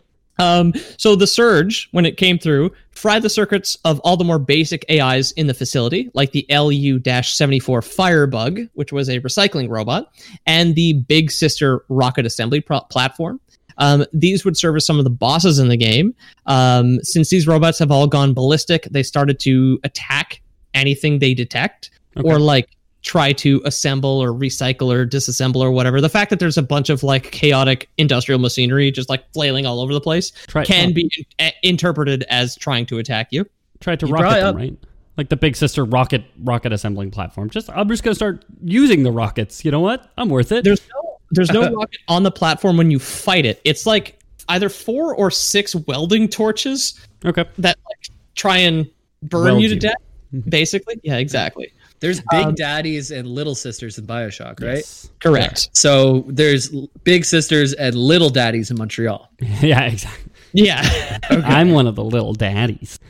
Um, so the surge, when it came through, fried the circuits of all the more basic A Is in the facility, like the L U seventy-four Firebug, which was a recycling robot, and the Big Sister rocket assembly pro- platform. Um, these would serve as some of the bosses in the game. Um, since these robots have all gone ballistic, they started to attack anything they detect Okay. or like try to assemble or recycle or disassemble or whatever. The fact that there's a bunch of like chaotic industrial machinery just like flailing all over the place Try- can oh. be in- interpreted as trying to attack you. Tried to You rocket brought them, up- right? Like the big sister rocket rocket assembling platform. Just I'm just gonna start using the rockets. You know what? I'm worth it. There's no there's no rocket on the platform when you fight it. It's like either four or six welding torches okay. that like try and burn Weld you to you. death. Basically, yeah, exactly. There's big Um, daddies and little sisters in Bioshock, right? Yes. Correct. So there's l- big sisters and little daddies in Montreal. Yeah, exactly. Yeah. I'm one of the little daddies.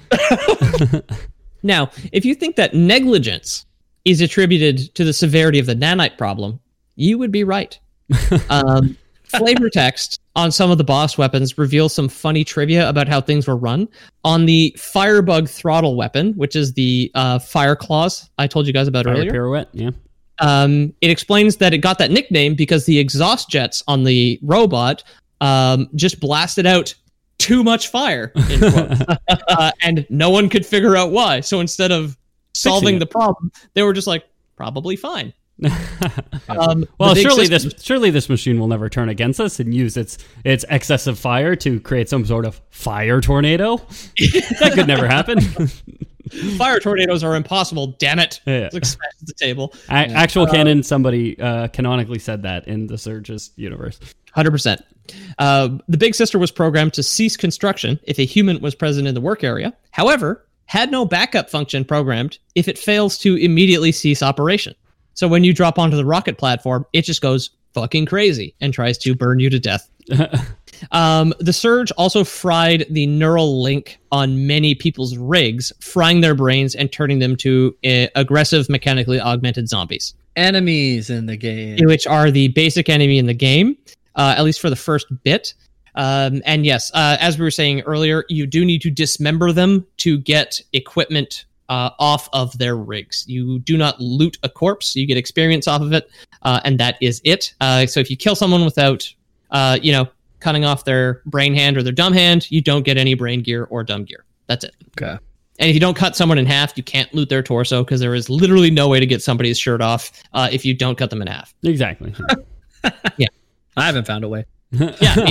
Now, if you think that negligence is attributed to the severity of the nanite problem, you would be right. Um, flavor text on some of the boss weapons reveals some funny trivia about how things were run. On the Firebug throttle weapon, which is the uh, Fire Claws I told you guys about Fire earlier, pirouette. Yeah. um, it explains that it got that nickname because the exhaust jets on the robot um, just blasted out too much fire, in quotes. uh, and no one could figure out why. So instead of solving it. the problem, they were just like, probably fine. Um, Well, the big surely system- this surely this machine will never turn against us and use its its excessive fire to create some sort of fire tornado. That could never happen. fire tornadoes are impossible. Damn it! Yeah. It's like smash at the table. A- actual canon, somebody uh, canonically said that in the Surge's universe. one hundred percent. Uh, the Big Sister was programmed to cease construction if a human was present in the work area. However, had no backup function programmed if it fails to immediately cease operation. So when you drop onto the rocket platform, it just goes fucking crazy and tries to burn you to death. Um, the Surge also fried the neural link on many people's rigs, frying their brains and turning them to uh, aggressive, mechanically augmented zombies, Enemies in the game. which are the basic enemy in the game, uh, at least for the first bit. Um, and yes, uh, as we were saying earlier, you do need to dismember them to get equipment uh, off of their rigs. You do not loot a corpse; you get experience off of it, uh, and that is it. Uh, so if you kill someone without, uh, you know, cutting off their brain hand or their dumb hand, you don't get any brain gear or dumb gear. That's it. Okay. And if you don't cut someone in half, you can't loot their torso because there is literally no way to get somebody's shirt off uh, if you don't cut them in half. Exactly. I haven't found a way. Yeah, me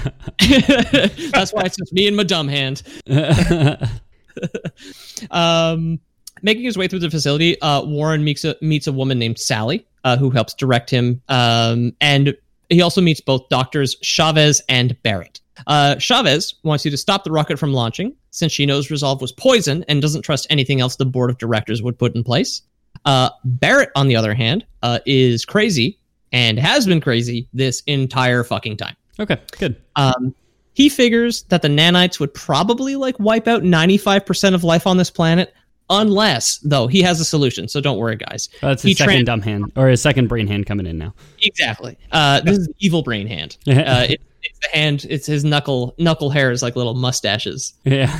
too. That's why it's just me and my dumb hand. um, making his way through the facility, uh, Warren meets a, meets a woman named Sally, uh, who helps direct him. Um, and he also meets both doctors Chavez and Barrett. Uh, Chavez wants you to stop the rocket from launching, since she knows Resolve was poison and doesn't trust anything else the board of directors would put in place. Uh, Barrett, on the other hand, uh, is crazy and has been crazy this entire fucking time. Okay, good. Um, he figures that the nanites would probably like wipe out ninety-five percent of life on this planet, unless, though, he has a solution. So don't worry, guys. That's He his second tran- dumb hand, or his second brain hand coming in now. Exactly. Uh, this is the evil brain hand. Uh, it, it's the hand. It's his knuckle knuckle hairs like little mustaches. Yeah.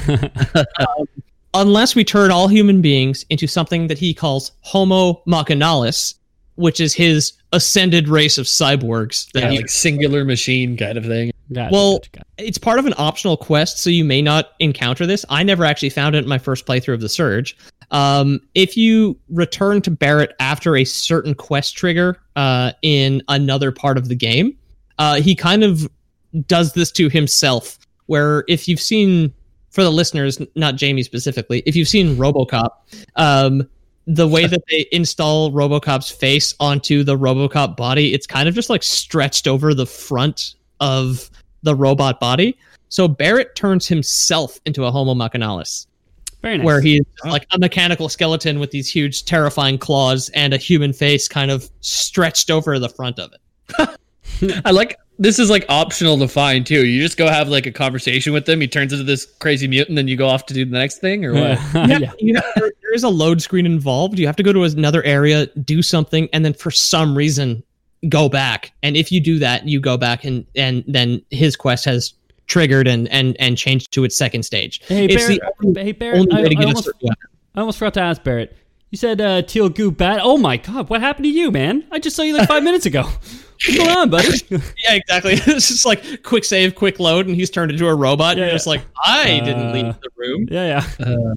Unless we turn all human beings into something that he calls Homo Machinalis, which is his ascended race of cyborgs. That Yeah, he, like singular machine kind of thing. Gotcha, well, gotcha, gotcha. it's part of an optional quest, so you may not encounter this. I never actually found it in my first playthrough of the Surge. Um, if you return to Barrett after a certain quest trigger uh, in another part of the game, uh, he kind of does this to himself, where if you've seen, for the listeners, not Jamie specifically, if you've seen RoboCop, um, the way that they install RoboCop's face onto the RoboCop body, it's kind of just like stretched over the front of the robot body. So Barrett turns himself into a Homo Machinalis, Very nice. where he's like a mechanical skeleton with these huge, terrifying claws and a human face kind of stretched over the front of it. I like this is like optional to find too. You just go have like a conversation with him. He turns into this crazy mutant, and you go off to do the next thing, or what? Yeah, yeah. you know, there, there is a load screen involved. You have to go to another area, do something, and then for some reason go back. And if you do that, you go back, and and then his quest has triggered and and and changed to its second stage. Hey, it's Barrett. the only, hey, Barrett. only I, way to I get a almost, certain weapon. I almost forgot to ask Barrett. You said uh, teal goo bat. Oh my god, what happened to you, man? I just saw you like five minutes ago. What's going on, buddy? Yeah, exactly. It's just like quick save, quick load, and he's turned into a robot. Yeah, You're yeah. just like, I didn't Uh, leave the room. yeah, yeah.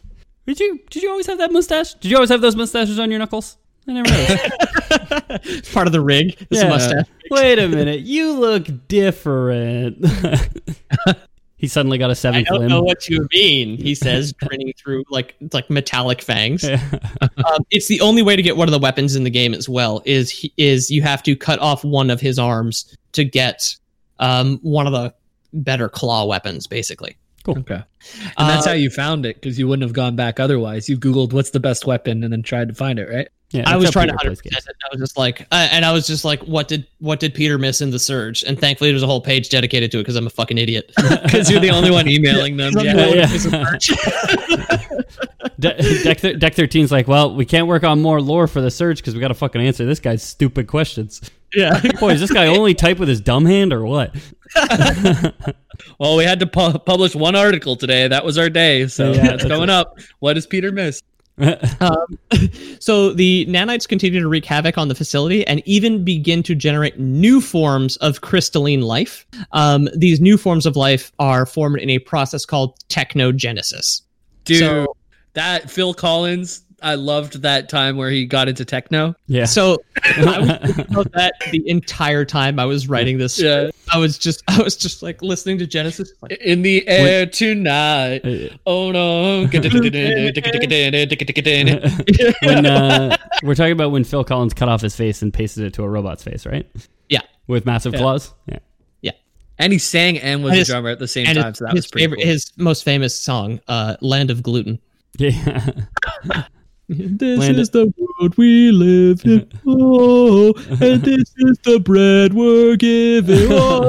Did you did you always have that mustache? Did you always have those mustaches on your knuckles? I never noticed. It's part of the rig. It's a mustache. Wait a minute. You look different. He suddenly got a I seventh don't limb. know what you mean, he says, grinning through like like metallic fangs. um, it's the only way to get one of the weapons in the game as well. Is he, is you have to cut off one of his arms to get um, one of the better claw weapons, basically. Cool. Okay. And that's Uh, how you found it, because you wouldn't have gone back otherwise. You Googled what's the best weapon and then tried to find it, right? Yeah, I was except trying to Peter one plays hundred games. percent it. I was just like, uh, and I was just like, what did what did Peter miss in the surge? And thankfully, there's a whole page dedicated to it because I'm a fucking idiot. Because you're the only one emailing them. I'm Yeah. the one yeah. who misses the surge. De- Deck, thir- Deck thirteen's like, well, we can't work on more lore for the Surge because we got to fucking answer this guy's stupid questions. Yeah. Boy, does this guy only type with his dumb hand or what? Well, we had to pu- publish one article today. That was our day. So Yeah, that's that's going up. What does Peter miss? Um, so the nanites continue to wreak havoc on the facility and even begin to generate new forms of crystalline life. Um, these new forms of life are formed in a process called technogenesis. Dude, So- that Phil Collins, I loved that time where he got into techno. Yeah. So I was thinking about that the entire time I was writing this. Yeah. I was just I was just like listening to Genesis. Like, In the air tonight. Uh, Oh no. when uh, we're talking about when Phil Collins cut off his face and pasted it to a robot's face, right? yeah. With massive Yeah. claws. Yeah. And he sang and was And a his- drummer at the same And time. his, So that was his pretty favorite, cool. his most famous song, uh, "Land of Gluten." Yeah. This Land- is the world we live in, oh, and this is the bread we're giving.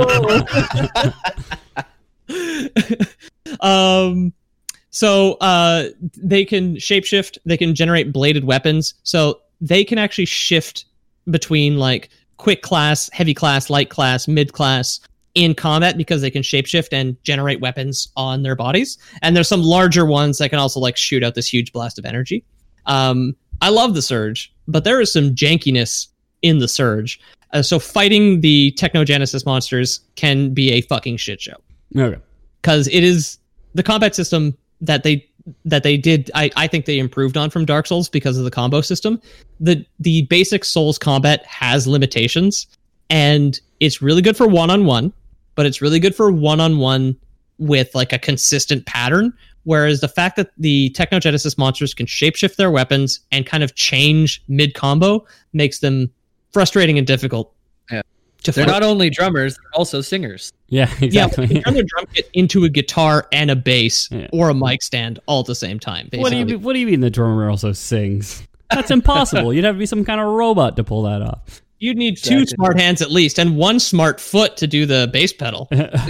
Oh. um, so uh, they can shapeshift. They can generate bladed weapons. So they can actually shift between like quick class, heavy class, light class, mid class in combat because they can shapeshift and generate weapons on their bodies. And there's some larger ones that can also like shoot out this huge blast of energy. Um, I love the Surge, but there is some jankiness in the Surge. Uh, so fighting the Technogenesis monsters can be a fucking shit show Okay. because it is the combat system that they that they did. I, I think they improved on from Dark Souls because of the combo system. The the basic Souls combat has limitations, and it's really good for one on one, but it's really good for one on one with like a consistent pattern. Whereas the fact that the Technogenesis monsters can shapeshift their weapons and kind of change mid combo makes them frustrating and difficult. Yeah. to They're fight. not only drummers, they're also singers. Yeah, Yeah, exactly. they turn their drum kit into a guitar and a bass Yeah. or a mic stand all at the same time. Basically. What do you mean- What do you mean the drummer also sings? That's impossible. You'd have to be some kind of robot to pull that off. You'd need two Exactly. smart hands at least and one smart foot to do the bass pedal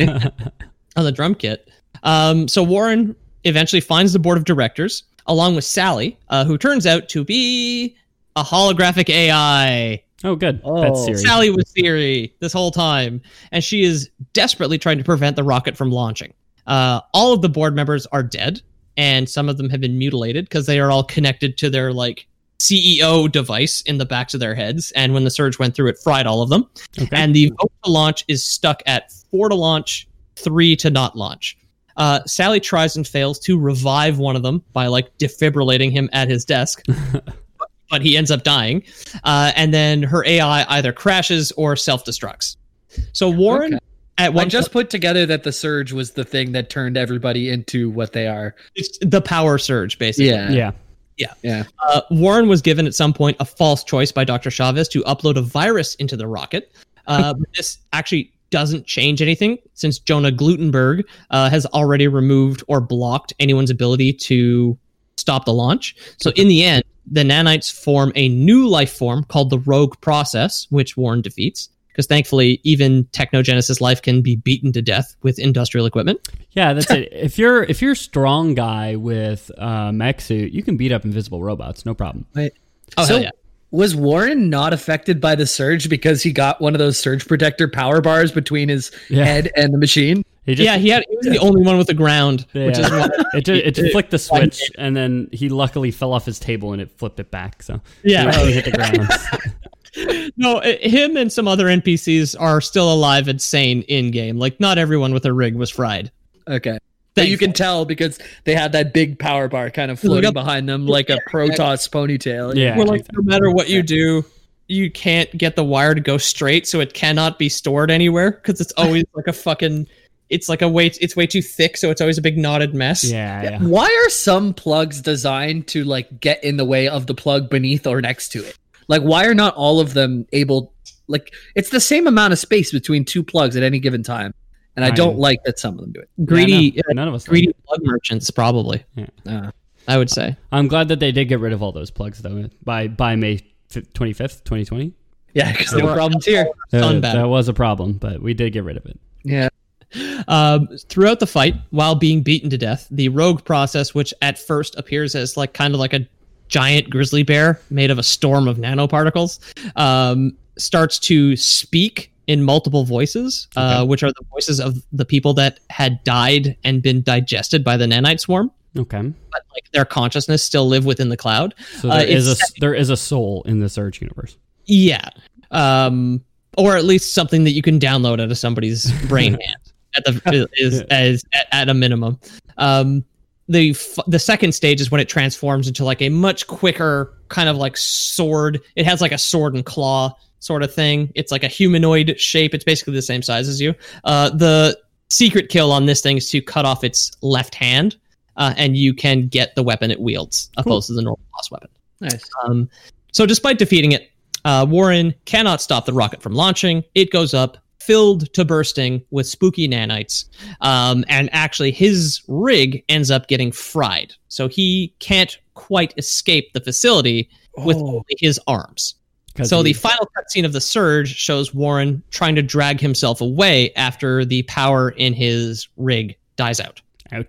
on the drum kit. Um, so Warren eventually finds the board of directors along with Sally, uh, who turns out to be a holographic A I. Oh, good. Oh. That's Siri. Sally was Siri this whole time, and she is desperately trying to prevent the rocket from launching. Uh, all of the board members are dead, and some of them have been mutilated because they are all connected to their like C E O device in the backs of their heads. And when the surge went through, it fried all of them. Okay. And the vote to launch is stuck at four to launch, three to not launch. Uh, Sally tries and fails to revive one of them by like defibrillating him at his desk. But he ends up dying. Uh, and then her A I either crashes or self-destructs. So Warren, Okay. at I one just point, put together that the surge was the thing that turned everybody into what they are. it's the power surge, basically. Yeah. Yeah. Yeah. Uh, Warren was given at some point a false choice by Doctor Chavez to upload a virus into the rocket. Uh, but this actually doesn't change anything since Jonah Glutenberg uh, has already removed or blocked anyone's ability to stop the launch. So in the end, the nanites form a new life form called the Rogue Process, which Warren defeats. Because thankfully, even Technogenesis life can be beaten to death with industrial equipment. Yeah, that's it. If you're if you're a strong guy with a mech suit, you can beat up invisible robots, no problem. Oh, so hell yeah. was Warren not affected by the surge because he got one of those surge protector power bars between his Yeah. head and the machine? He just, yeah, he had. He was the only one with the ground, yeah. which is why. it just, it just flicked the switch, and then he luckily fell off his table and it flipped it back. So Yeah. he hit the ground. No, uh, him and some other N P Cs are still alive and sane in game. Like, not everyone with a rig was fried. Okay. That you can tell because they had that big power bar kind of floating up- behind them like a Protoss ponytail. Yeah. We're like, no matter what you do, you can't get the wire to go straight, so it cannot be stored anywhere because it's always like a fucking. It's like a way. It's way too thick, so it's always a big knotted mess. Yeah, yeah. Why are some plugs designed to like get in the way of the plug beneath or next to it? Like, why are not all of them able? Like, it's the same amount of space between two plugs at any given time, and I I don't know. like that some of them do it. Greedy, Yeah, no, none of us. greedy like plug merchants, probably. Uh, I would say. it. I'm glad that they did get rid of all those plugs though by by May twenty-fifth, twenty twenty. yeah, because there were problems here. Fun Uh, battle. that was a problem, but we did get rid of it. Yeah. Um, throughout the fight, while being beaten to death, the rogue process, which at first appears as like kind of like a giant grizzly bear made of a storm of nanoparticles, um, starts to speak in multiple voices, uh, Okay. which are the voices of the people that had died and been digested by the nanite swarm. Okay, But like their consciousness still live within the cloud. so Uh, there is it's- a there is a soul in the Surge universe. Yeah. Um, or at least something that you can download out of somebody's brain hand at the is as at, at a minimum. Um, the f- the second stage is when it transforms into like a much quicker kind of like sword. It has like a sword and claw sort of thing. It's like a humanoid shape. It's basically the same size as you. Uh, the secret kill on this thing is to cut off its left hand, uh, and you can get the weapon it wields, opposed to the normal boss weapon. Nice. Um, so despite defeating it, uh, Warren cannot stop the rocket from launching. It goes up, filled to bursting with spooky nanites, um, and actually his rig ends up getting fried. So he can't quite escape the facility with Oh. only his arms. 'Cause So he- the final cutscene of the Surge shows Warren trying to drag himself away after the power in his rig dies out. ouch.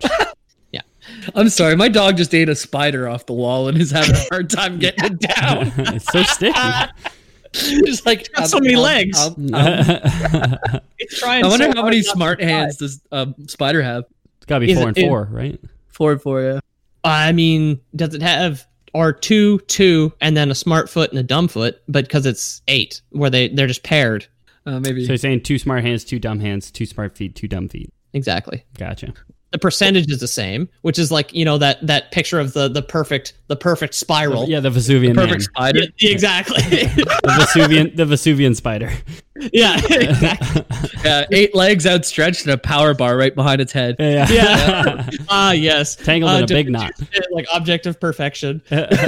I'm sorry, my dog just ate a spider off the wall and is having a hard time getting it down. It's so sticky. Just like got so many legs. um, um, It's trying I wonder so how hard many not to smart die. hands does um, spider have? It's gotta be Is four it- and four, right? Four and four, yeah. I mean, does it have or two, two, and then a smart foot and a dumb foot? But because it's eight, where they they're just paired. Uh, maybe. So you're saying two smart hands, two dumb hands, two smart feet, two dumb feet. Exactly. Gotcha. The percentage is the same, which is like, you know, that that picture of the the perfect the perfect spiral. Yeah, the Vesuvian Perfect man. spider. Yeah, exactly. The Vesuvian, the Vesuvian spider. yeah, exactly. Yeah, eight legs outstretched and a power bar right behind its head. Yeah. Yeah. Ah, yes. Tangled Uh, in a big to- knot. Like objective perfection.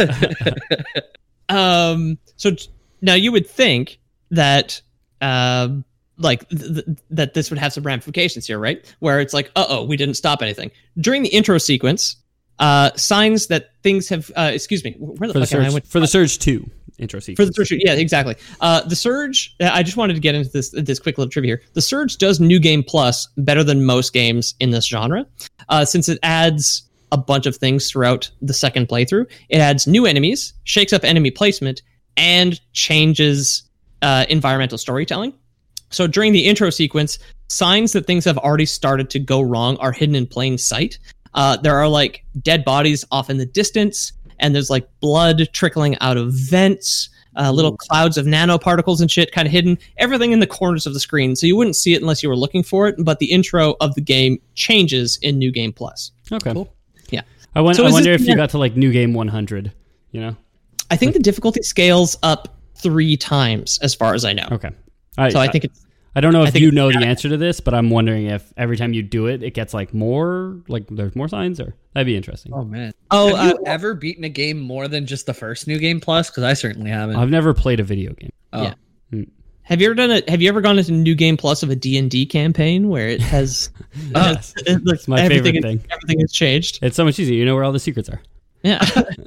Um. So t- now you would think that, um, like th- th- that this would have some ramifications here, right? Where it's like, uh oh, we didn't stop anything during the intro sequence. Uh, signs that things have. Uh, excuse me. Where the For the fuck am I? I Surge, went- for the Surge two intro for sequence. the Surge, yeah, exactly. Uh, the Surge. I just wanted to get into this this quick little trivia here. The Surge does New Game Plus better than most games in this genre, uh, since it adds a bunch of things throughout the second playthrough. It adds new enemies, shakes up enemy placement, and changes uh, environmental storytelling. So during the intro sequence, signs that things have already started to go wrong are hidden in plain sight. Uh, there are like dead bodies off in the distance, and there's like blood trickling out of vents, uh, little clouds of nanoparticles and shit kind of hidden, everything in the corners of the screen. So you wouldn't see it unless you were looking for it, but the intro of the game changes in New Game Plus. Okay. Cool. Yeah. I, won- So I is wonder this- if you got to like New Game one hundred, you know? I think the difficulty scales up three times as far as I know. Okay. I, So I think it's I don't know I if think you it's- know the answer to this, but I'm wondering if every time you do it, it gets like more, like there's more signs, or that'd be interesting. Oh man. Oh, have you uh, ever beaten a game more than just the first New Game Plus? Because I certainly haven't. I've never played a video game. oh. yeah. Have you ever done it? Have you ever gone into New Game Plus of a D and D campaign where it has, it has it, like, my everything, favorite thing. everything has changed? It's so much easier. You know where all the secrets are. Yeah.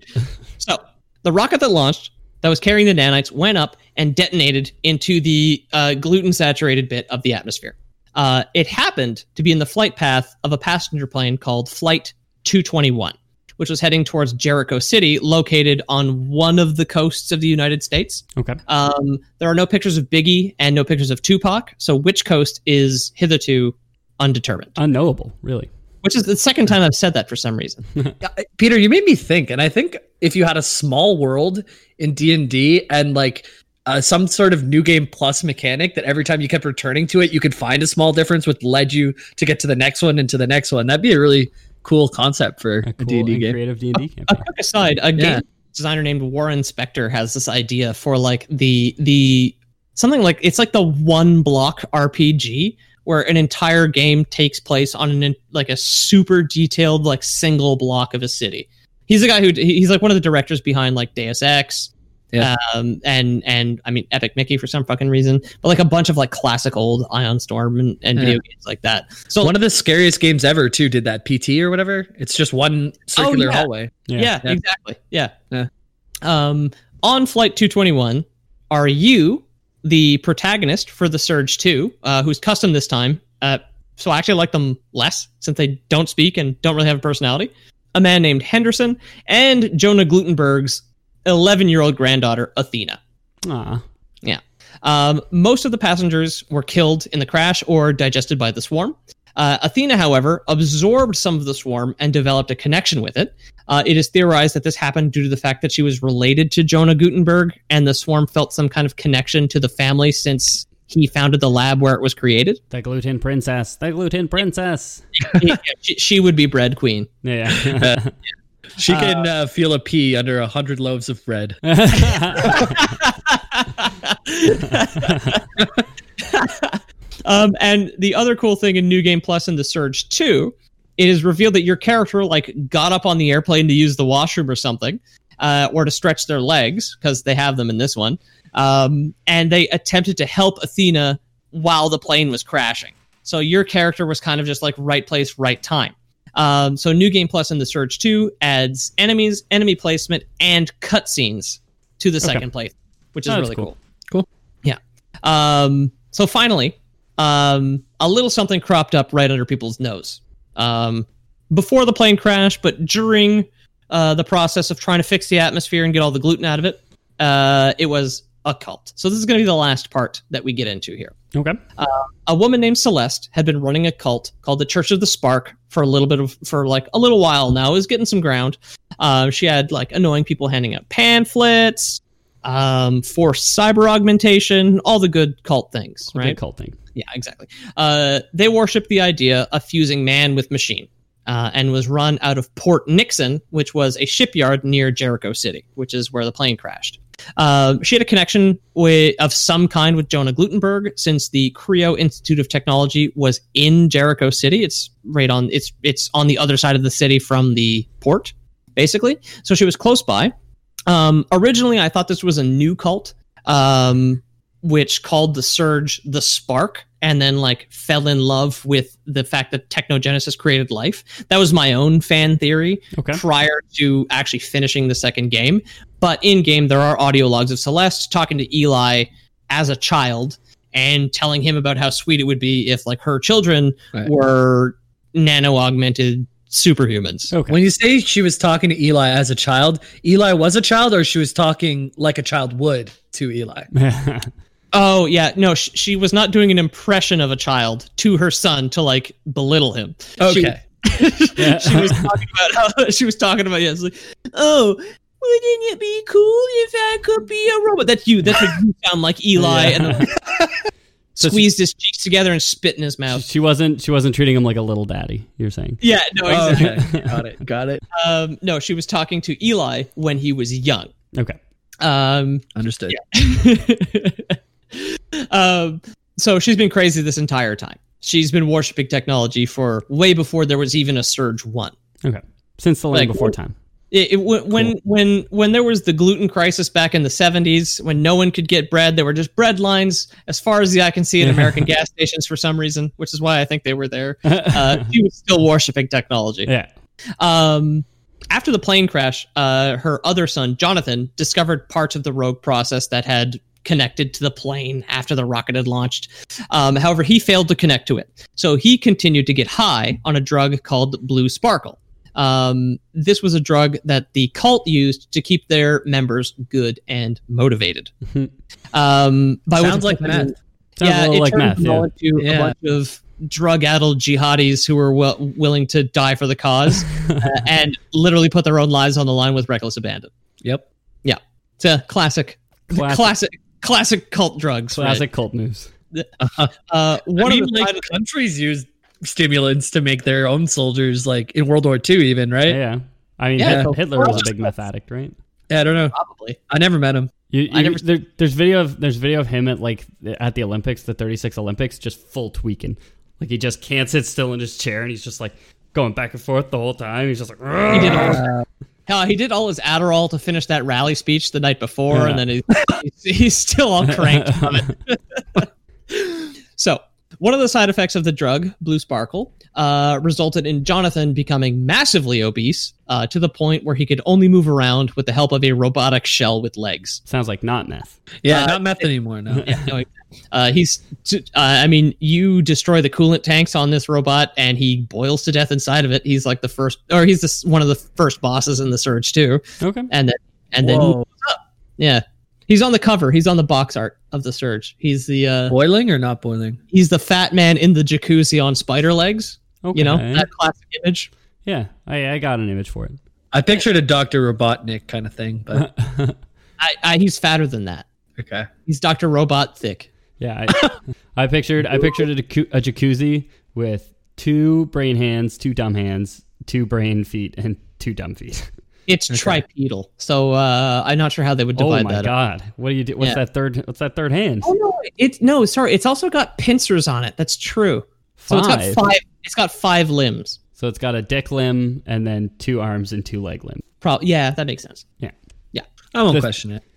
So the rocket that launched, that was carrying the nanites, went up and detonated into the uh, gluten-saturated bit of the atmosphere. Uh, it happened to be in the flight path of a passenger plane called Flight two twenty-one, which was heading towards Jericho City, located on one of the coasts of the United States. Okay. Um, there are no pictures of Biggie and no pictures of Tupac, so which coast is hitherto undetermined? Unknowable, really. Which is the second time I've said that for some reason. Yeah, Peter, you made me think, and I think if you had a small world in D and D and like uh, some sort of new game plus mechanic that every time you kept returning to it, you could find a small difference, which led you to get to the next one and to the next one. That'd be a really cool concept for A a cool D and D and game. creative D and D A campaign. quick aside, a Yeah. game designer named Warren Spector has this idea for like the the something like it's like the one block R P G where an entire game takes place on an like a super detailed like single block of a city. He's the guy who he's like one of the directors behind like Deus Ex, Yeah. um, and and I mean Epic Mickey for some fucking reason, but like a bunch of like classic old Ion Storm and, and Yeah. video games like that. So One of the scariest games ever, too, did that P T or whatever. It's just one circular yeah. hallway. Yeah, Yeah. exactly. Yeah. Yeah. Um, on Flight two twenty-one, are you the protagonist for the Surge two, uh, who's custom this time? Uh, so I actually like them less since they don't speak and don't really have a personality. A man named Henderson and Jonah Glutenberg's eleven-year-old granddaughter, Athena. Aw. Yeah. Um, most of the passengers were killed in the crash or digested by the swarm. Uh, Athena, however, absorbed some of the swarm and developed a connection with it. Uh, it is theorized that this happened due to the fact that she was related to Jonah Gutenberg, and the swarm felt some kind of connection to the family since he founded the lab where it was created. The gluten princess. The gluten princess. Yeah, she, she would be bread queen. Yeah. yeah. She can uh, feel a pee under a hundred loaves of bread. Um, and the other cool thing in New Game Plus and the Surge two, it is revealed that your character like got up on the airplane to use the washroom or something, uh, or to stretch their legs because they have them in this one, um, and they attempted to help Athena while the plane was crashing. So your character was kind of just like right place, right time. Um, so New Game Plus and the Surge two adds enemies, enemy placement, and cutscenes to the second play, which is Oh, that's really cool. cool. Cool. Yeah. Um, so finally, um, a little something cropped up right under people's nose. Um, before the plane crash, but during uh, the process of trying to fix the atmosphere and get all the gluten out of it, uh, it was a cult. So this is going to be the last part that we get into here. Okay. A woman named Celeste had been running a cult called the Church of the Spark for a little bit of, for like a little while now. It was getting some ground. Uh, she had like annoying people handing out pamphlets, um, forced cyber augmentation, all the good cult things, Good right? cult thing. Yeah, exactly. Uh, they worshiped the idea of fusing man with machine, uh, and was run out of Port Nixon, which was a shipyard near Jericho City, which is where the plane crashed. Uh, she had a connection with, of some kind with Jonah Glutenberg, since the Creo Institute of Technology was in Jericho City. It's right on. It's it's on the other side of the city from the port, basically. So she was close by. Um, originally, I thought this was a new cult, um, which called the Surge the Spark, and then like fell in love with the fact that Technogenesis created life. That was my own fan theory Okay. prior to actually finishing the second game. But in game, there are audio logs of Celeste talking to Eli as a child and telling him about how sweet it would be if like her children Right. were nano augmented superhumans. Okay. When you say she was talking to Eli as a child, Eli was a child, or she was talking like a child would to Eli? Oh yeah, no, sh- she was not doing an impression of a child to her son to like belittle him. She- Okay. Yeah. she was talking about how she was talking about yeah, it's like, oh, wouldn't it be cool if I could be a robot? That's you. That's what you sound like, Eli, Yeah. and then So squeezed his cheeks together and spit in his mouth. she wasn't. She wasn't treating him like a little daddy. You're saying. Yeah, no, Oh, exactly. okay. Got it. Got it. Um, no, she was talking to Eli when he was young. Okay. Um, Understood. um, so she's been crazy this entire time. She's been worshiping technology for way before there was even a Surge one. Okay. Since the land Like, before time. It, it, when when when when there was the gluten crisis back in the seventies, when no one could get bread, there were just bread lines as far as the eye can see in American gas stations for some reason, which is why I think they were there. Uh, she was still worshiping technology. Yeah. Um, after the plane crash, uh, her other son, Jonathan, discovered parts of the rogue process that had connected to the plane after the rocket had launched. Um, however, he failed to connect to it. So he continued to get high on a drug called Blue Sparkle. Um, this was a drug that the cult used to keep their members good and motivated. Um, by Sounds which like I mean- meth. Sounds yeah, a little it like turned meth. them all Yeah. into Yeah. a bunch of drug-addled jihadis who were well, willing to die for the cause uh, and literally put their own lives on the line with reckless abandon. Yep. It's a classic, Classic. classic, classic cult drugs. Classic Right? cult moves. Uh, one I mean, of the like side- countries use stimulants to make their own soldiers, like in World War Two, even right? Yeah. I mean, Yeah. Hit- Hitler was a big meth addict, right? Yeah, I don't know. probably. I never met him. You, I you- never- there, there's video of there's video of him at like at the Olympics, the thirty-six Olympics, just full tweaking. Like he just can't sit still in his chair, and he's just like going back and forth the whole time. He's just like, He did "Ugh." all, uh, he did all his Adderall to finish that rally speech the night before, Yeah. and then he, he's, he's still all cranked from it. So, one of the side effects of the drug, Blue Sparkle, uh, resulted in Jonathan becoming massively obese uh, to the point where he could only move around with the help of a robotic shell with legs. Sounds like not meth. Yeah, Uh, not meth anymore. No. Yeah, no, uh, he's. T- uh, I mean, you destroy the coolant tanks on this robot, and he boils to death inside of it. He's like the first, or he's the, one of the first bosses in the Surge too. Okay. And then, and then, he Whoa. moves up. Yeah, he's on the cover. He's on the box art of the Surge. He's the, uh, Boiling or not boiling? he's the fat man in the jacuzzi on spider legs. Okay. You know that classic image. Yeah, I, I got an image for it. I pictured a Doctor Robotnik kind of thing, but I, I, he's fatter than that. okay. He's Doctor Robot thick. Yeah, I, I pictured I pictured a, jacu- a jacuzzi with two brain hands, two dumb hands, two brain feet, and two dumb feet. It's tripedal, so uh, I'm not sure how they would divide Oh my that up. god! What do you do? What's Yeah. that third? What's that third hand? Oh no, it's no, sorry. It's also got pincers on it. That's true. So it's Five. got five. It's got five limbs. So it's got a dick limb and then two arms and two leg limbs. Pro- yeah, that makes sense. Yeah. Yeah. I won't This- question it.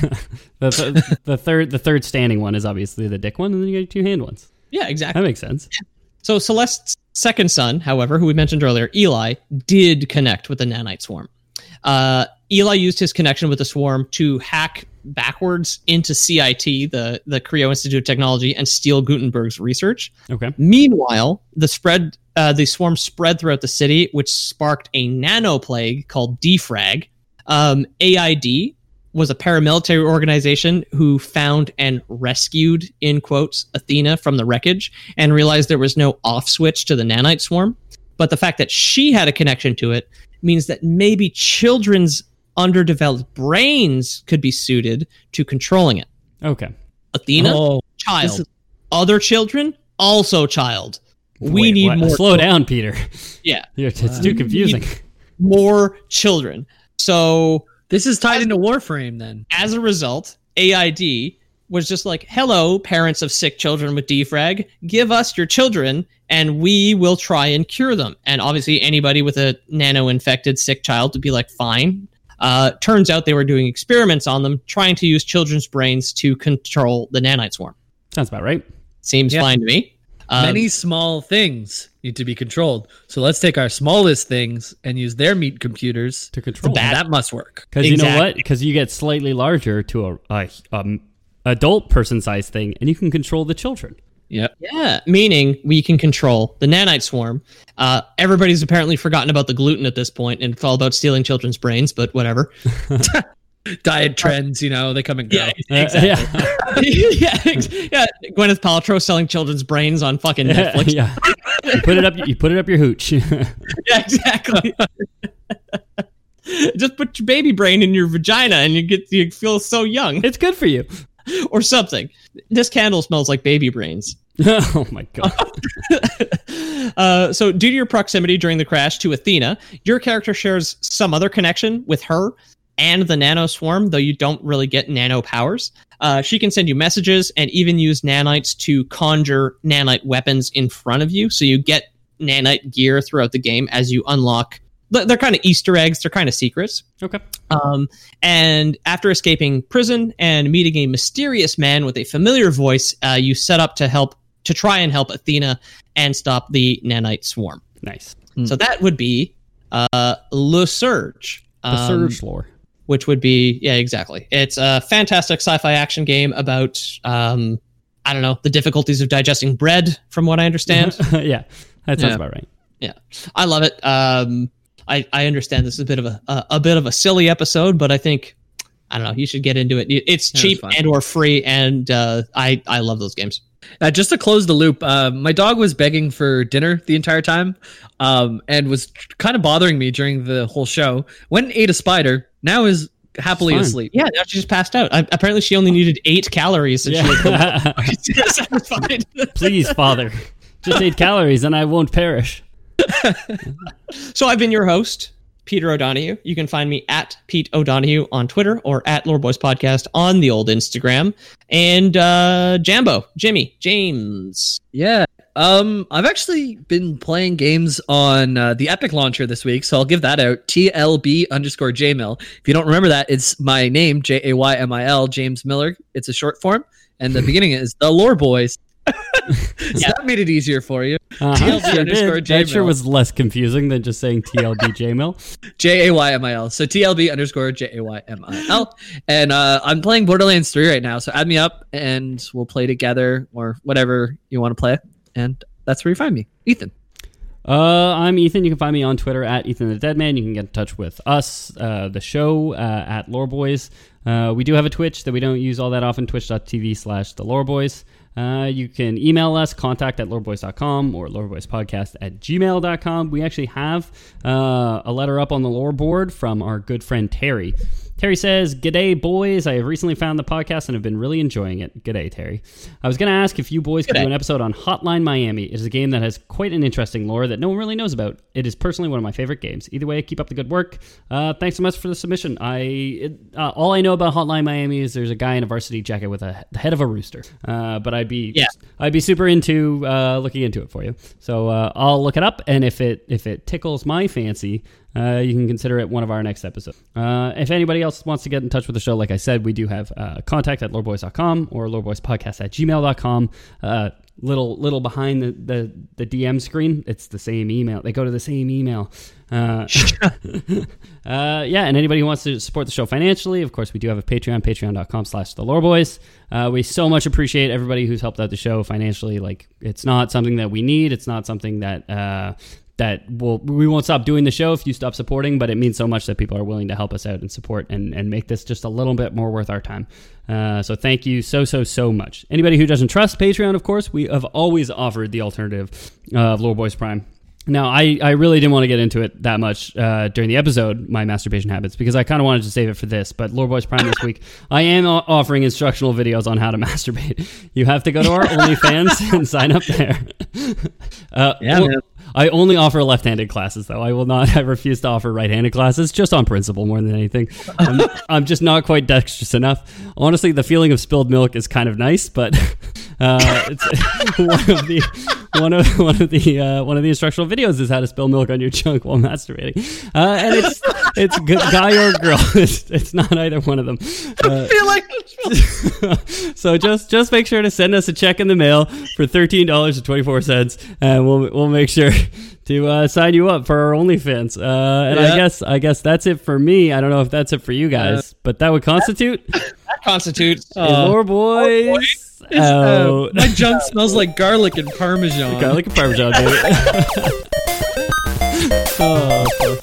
the, th- the third the third standing one is obviously the dick one, and then you get two hand ones. Yeah, exactly. That makes sense. So Celeste's second son, however, who we mentioned earlier, Eli, did connect with the nanite swarm. Uh, Eli used his connection with the swarm to hack backwards into C I T, the, the Creo Institute of Technology, and steal Gutenberg's research. Okay. Meanwhile, the spread, uh, the swarm spread throughout the city, which sparked a nano plague called Defrag. Um, A I D was a paramilitary organization who found and rescued, in quotes, Athena from the wreckage and realized there was no off switch to the nanite swarm. But the fact that she had a connection to it means that maybe children's underdeveloped brains could be suited to controlling it. Okay. Athena, Oh, child. this is- Other children, also child. We Wait, need what? more. Slow down, Peter. Yeah, You're, it's too confusing. more children. So this is tied into Warframe then. as a result, A I D was just like, hello, parents of sick children with defrag, give us your children and we will try and cure them. And obviously anybody with a nano-infected sick child would be like, fine. Uh, turns out they were doing experiments on them, trying to use children's brains to control the nanite swarm. Sounds about right. Seems Yeah. fine to me. Um, Many small things need to be controlled. So let's take our smallest things and use their meat computers. To control. bad- That must work. Because you know what? Exactly. Because you get slightly larger to a, a um, adult person size thing, and you can control the children. Yep. Yeah, meaning we can control the nanite swarm. Uh, everybody's apparently forgotten about the gluten at this point, and it's all about stealing children's brains, but whatever. Diet trends, you know, they come and go. Uh, exactly. yeah. yeah, ex- yeah. Gwyneth Paltrow selling children's brains on fucking Netflix. yeah. You put it up. You put it up your hooch. Yeah, exactly. Just put your baby brain in your vagina, and you get you feel so young, It's good for you. or something. This candle smells like baby brains. Oh my god. Uh, so, due to your proximity during the crash to Athena, your character shares some other connection with her and the nano swarm, though you don't really get nano powers. Uh, she can send you messages and even use nanites to conjure nanite weapons in front of you. So you get nanite gear throughout the game as you unlock. They're kind of Easter eggs. They're kind of secrets. Okay. Um, and after escaping prison and meeting a mysterious man with a familiar voice, uh, you set up to help to try and help Athena and stop the nanite swarm. Nice. So that would be uh, Le Surge. The um, Surge lore. which would be yeah, exactly. It's a fantastic sci-fi action game about um, I don't know the difficulties of digesting bread, from what I understand. yeah, that sounds Yeah. about right. Yeah, I love it. Um, I I understand this is a bit of a, a a bit of a silly episode, but I think I don't know. You should get into it. It's Yeah, it's cheap fun. and or free, and uh, I I love those games. Uh, just to close the loop, uh, my dog was begging for dinner the entire time, um, and was kind of bothering me during the whole show. Went and ate a spider. Now is happily Fine. asleep. Yeah, now she just passed out. I, apparently, she only needed eight calories. And Yeah. she was fine. Please, Father, just eight calories and I won't perish. So I've been your host, Peter O'Donohue. You can find me at Pete O'Donohue on Twitter or at Lore Boys Podcast on the old Instagram. And uh, Jambo, Jimmy, James. Yeah. Um, I've actually been playing games on uh, the Epic launcher this week, so I'll give that out. T L B underscore Jmil. If you don't remember that, it's my name, J A Y M I L, James Miller. It's a short form, and the beginning is the Lore Boys. So Yeah. that made it easier for you. Uh-huh. T L B Sure underscore did. That sure Jmil. was less confusing than just saying T L B J M L. J A Y M I L. So T L B underscore J A Y M I L. And uh, I'm playing Borderlands three right now, so add me up and we'll play together or whatever you want to play. And that's where you find me. Ethan. Uh, I'm Ethan. You can find me on Twitter at Ethan the Deadman. You can get in touch with us, uh, the show, uh, at Lore Boys. Uh, we do have a Twitch that we don't use all that often, twitch.tv slash the Lore Boys. Uh, you can email us, contact at loreboys dot com or loreboyspodcast at gmail dot com. We actually have uh, a letter up on the lore board from our good friend Terry. Terry says, "G'day, boys. I have recently found the podcast and have been really enjoying it." G'day, Terry. I was going to ask if you boys could G'day. do an episode on Hotline Miami. It is a game that has quite an interesting lore that no one really knows about. It is personally one of my favorite games. Either way, keep up the good work. Uh, thanks so much for the submission. I it, uh, all I know about Hotline Miami is there's a guy in a varsity jacket with a the head of a rooster. Uh, but I'd be Yeah. I'd be super into uh, looking into it for you. So uh, I'll look it up, and if it if it tickles my fancy, uh, you can consider it one of our next episodes. Uh, if anybody else wants to get in touch with the show, like I said, we do have uh, contact at loreboys dot com or loreboyspodcast at gmail dot com. Uh, little little behind the, the, the D M screen, it's the same email. They go to the same email. Uh, uh, yeah, and anybody who wants to support the show financially, of course, we do have a Patreon, patreon dot com slash the Lore Boys. Uh, we so much appreciate everybody who's helped out the show financially. Like, it's not something that we need. It's not something that uh, that will we won't stop doing the show if you stop supporting, but it means so much that people are willing to help us out and support and, and make this just a little bit more worth our time. Uh, so thank you so, so, so much. Anybody who doesn't trust Patreon, of course, we have always offered the alternative uh, of Lore Boys Prime. Now, I, I really didn't want to get into it that much uh, during the episode, my masturbation habits, because I kind of wanted to save it for this. But Lore Boys Prime this week, I am o- offering instructional videos on how to masturbate. You have to go to our OnlyFans and sign up there. uh, Yeah, well, man. I only offer left-handed classes, though. I will not. I refuse to offer right-handed classes, just on principle more than anything. I'm, I'm just not quite dexterous enough. Honestly, the feeling of spilled milk is kind of nice, but uh, it's one of the one of one of the uh, one of the instructional videos is how to spill milk on your junk while masturbating, uh, and it's it's good, guy or girl. It's, it's not either one of them. Uh, I feel like so just just make sure to send us a check in the mail for thirteen dollars and twenty four cents, and we'll we'll make sure to uh, sign you up for our OnlyFans. Uh, and Yeah. I guess I guess that's it for me. I don't know if that's it for you guys, but that would constitute That constitutes. a Lore Boys. Oh, uh, my junk smells like garlic and parmesan. garlic and parmesan, baby. Oh, fuck.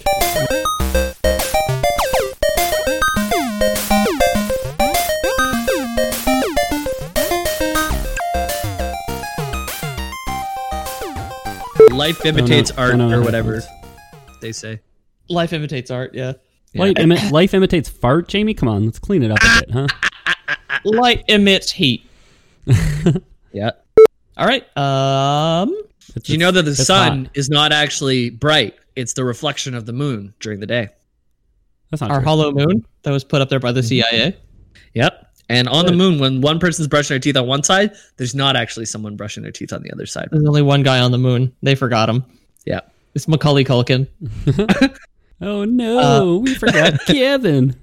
Life imitates I art don't know or how whatever that they say. Life imitates art, yeah. Life, imi- life imitates fart, Jamie? Come on, let's clean it up a bit, huh? Light emits heat. Yeah. All right. Um. It's, Do you know that the it's sun hot. is not actually bright? It's the reflection of the moon during the day. That's not Our true. hollow moon that was put up there by the C I A. Yep. And on the moon, when one person's brushing their teeth on one side, there's not actually someone brushing their teeth on the other side. There's only one guy on the moon. They forgot him. Yeah. It's Macaulay Culkin. Oh no, Uh, we forgot Kevin.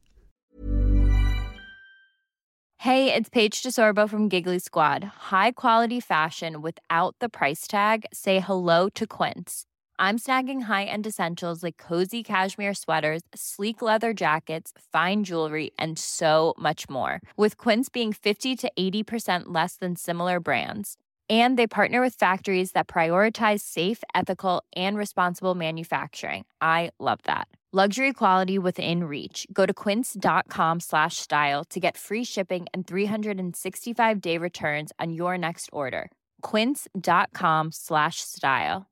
Hey, it's Paige DeSorbo from Giggly Squad. High quality fashion without the price tag. Say hello to Quince. I'm snagging high-end essentials like cozy cashmere sweaters, sleek leather jackets, fine jewelry, and so much more. With Quince being fifty to eighty percent less than similar brands. And they partner with factories that prioritize safe, ethical, and responsible manufacturing. I love that. Luxury quality within reach. Go to quince.com slash style to get free shipping and three sixty-five day returns on your next order. Quince.com slash style.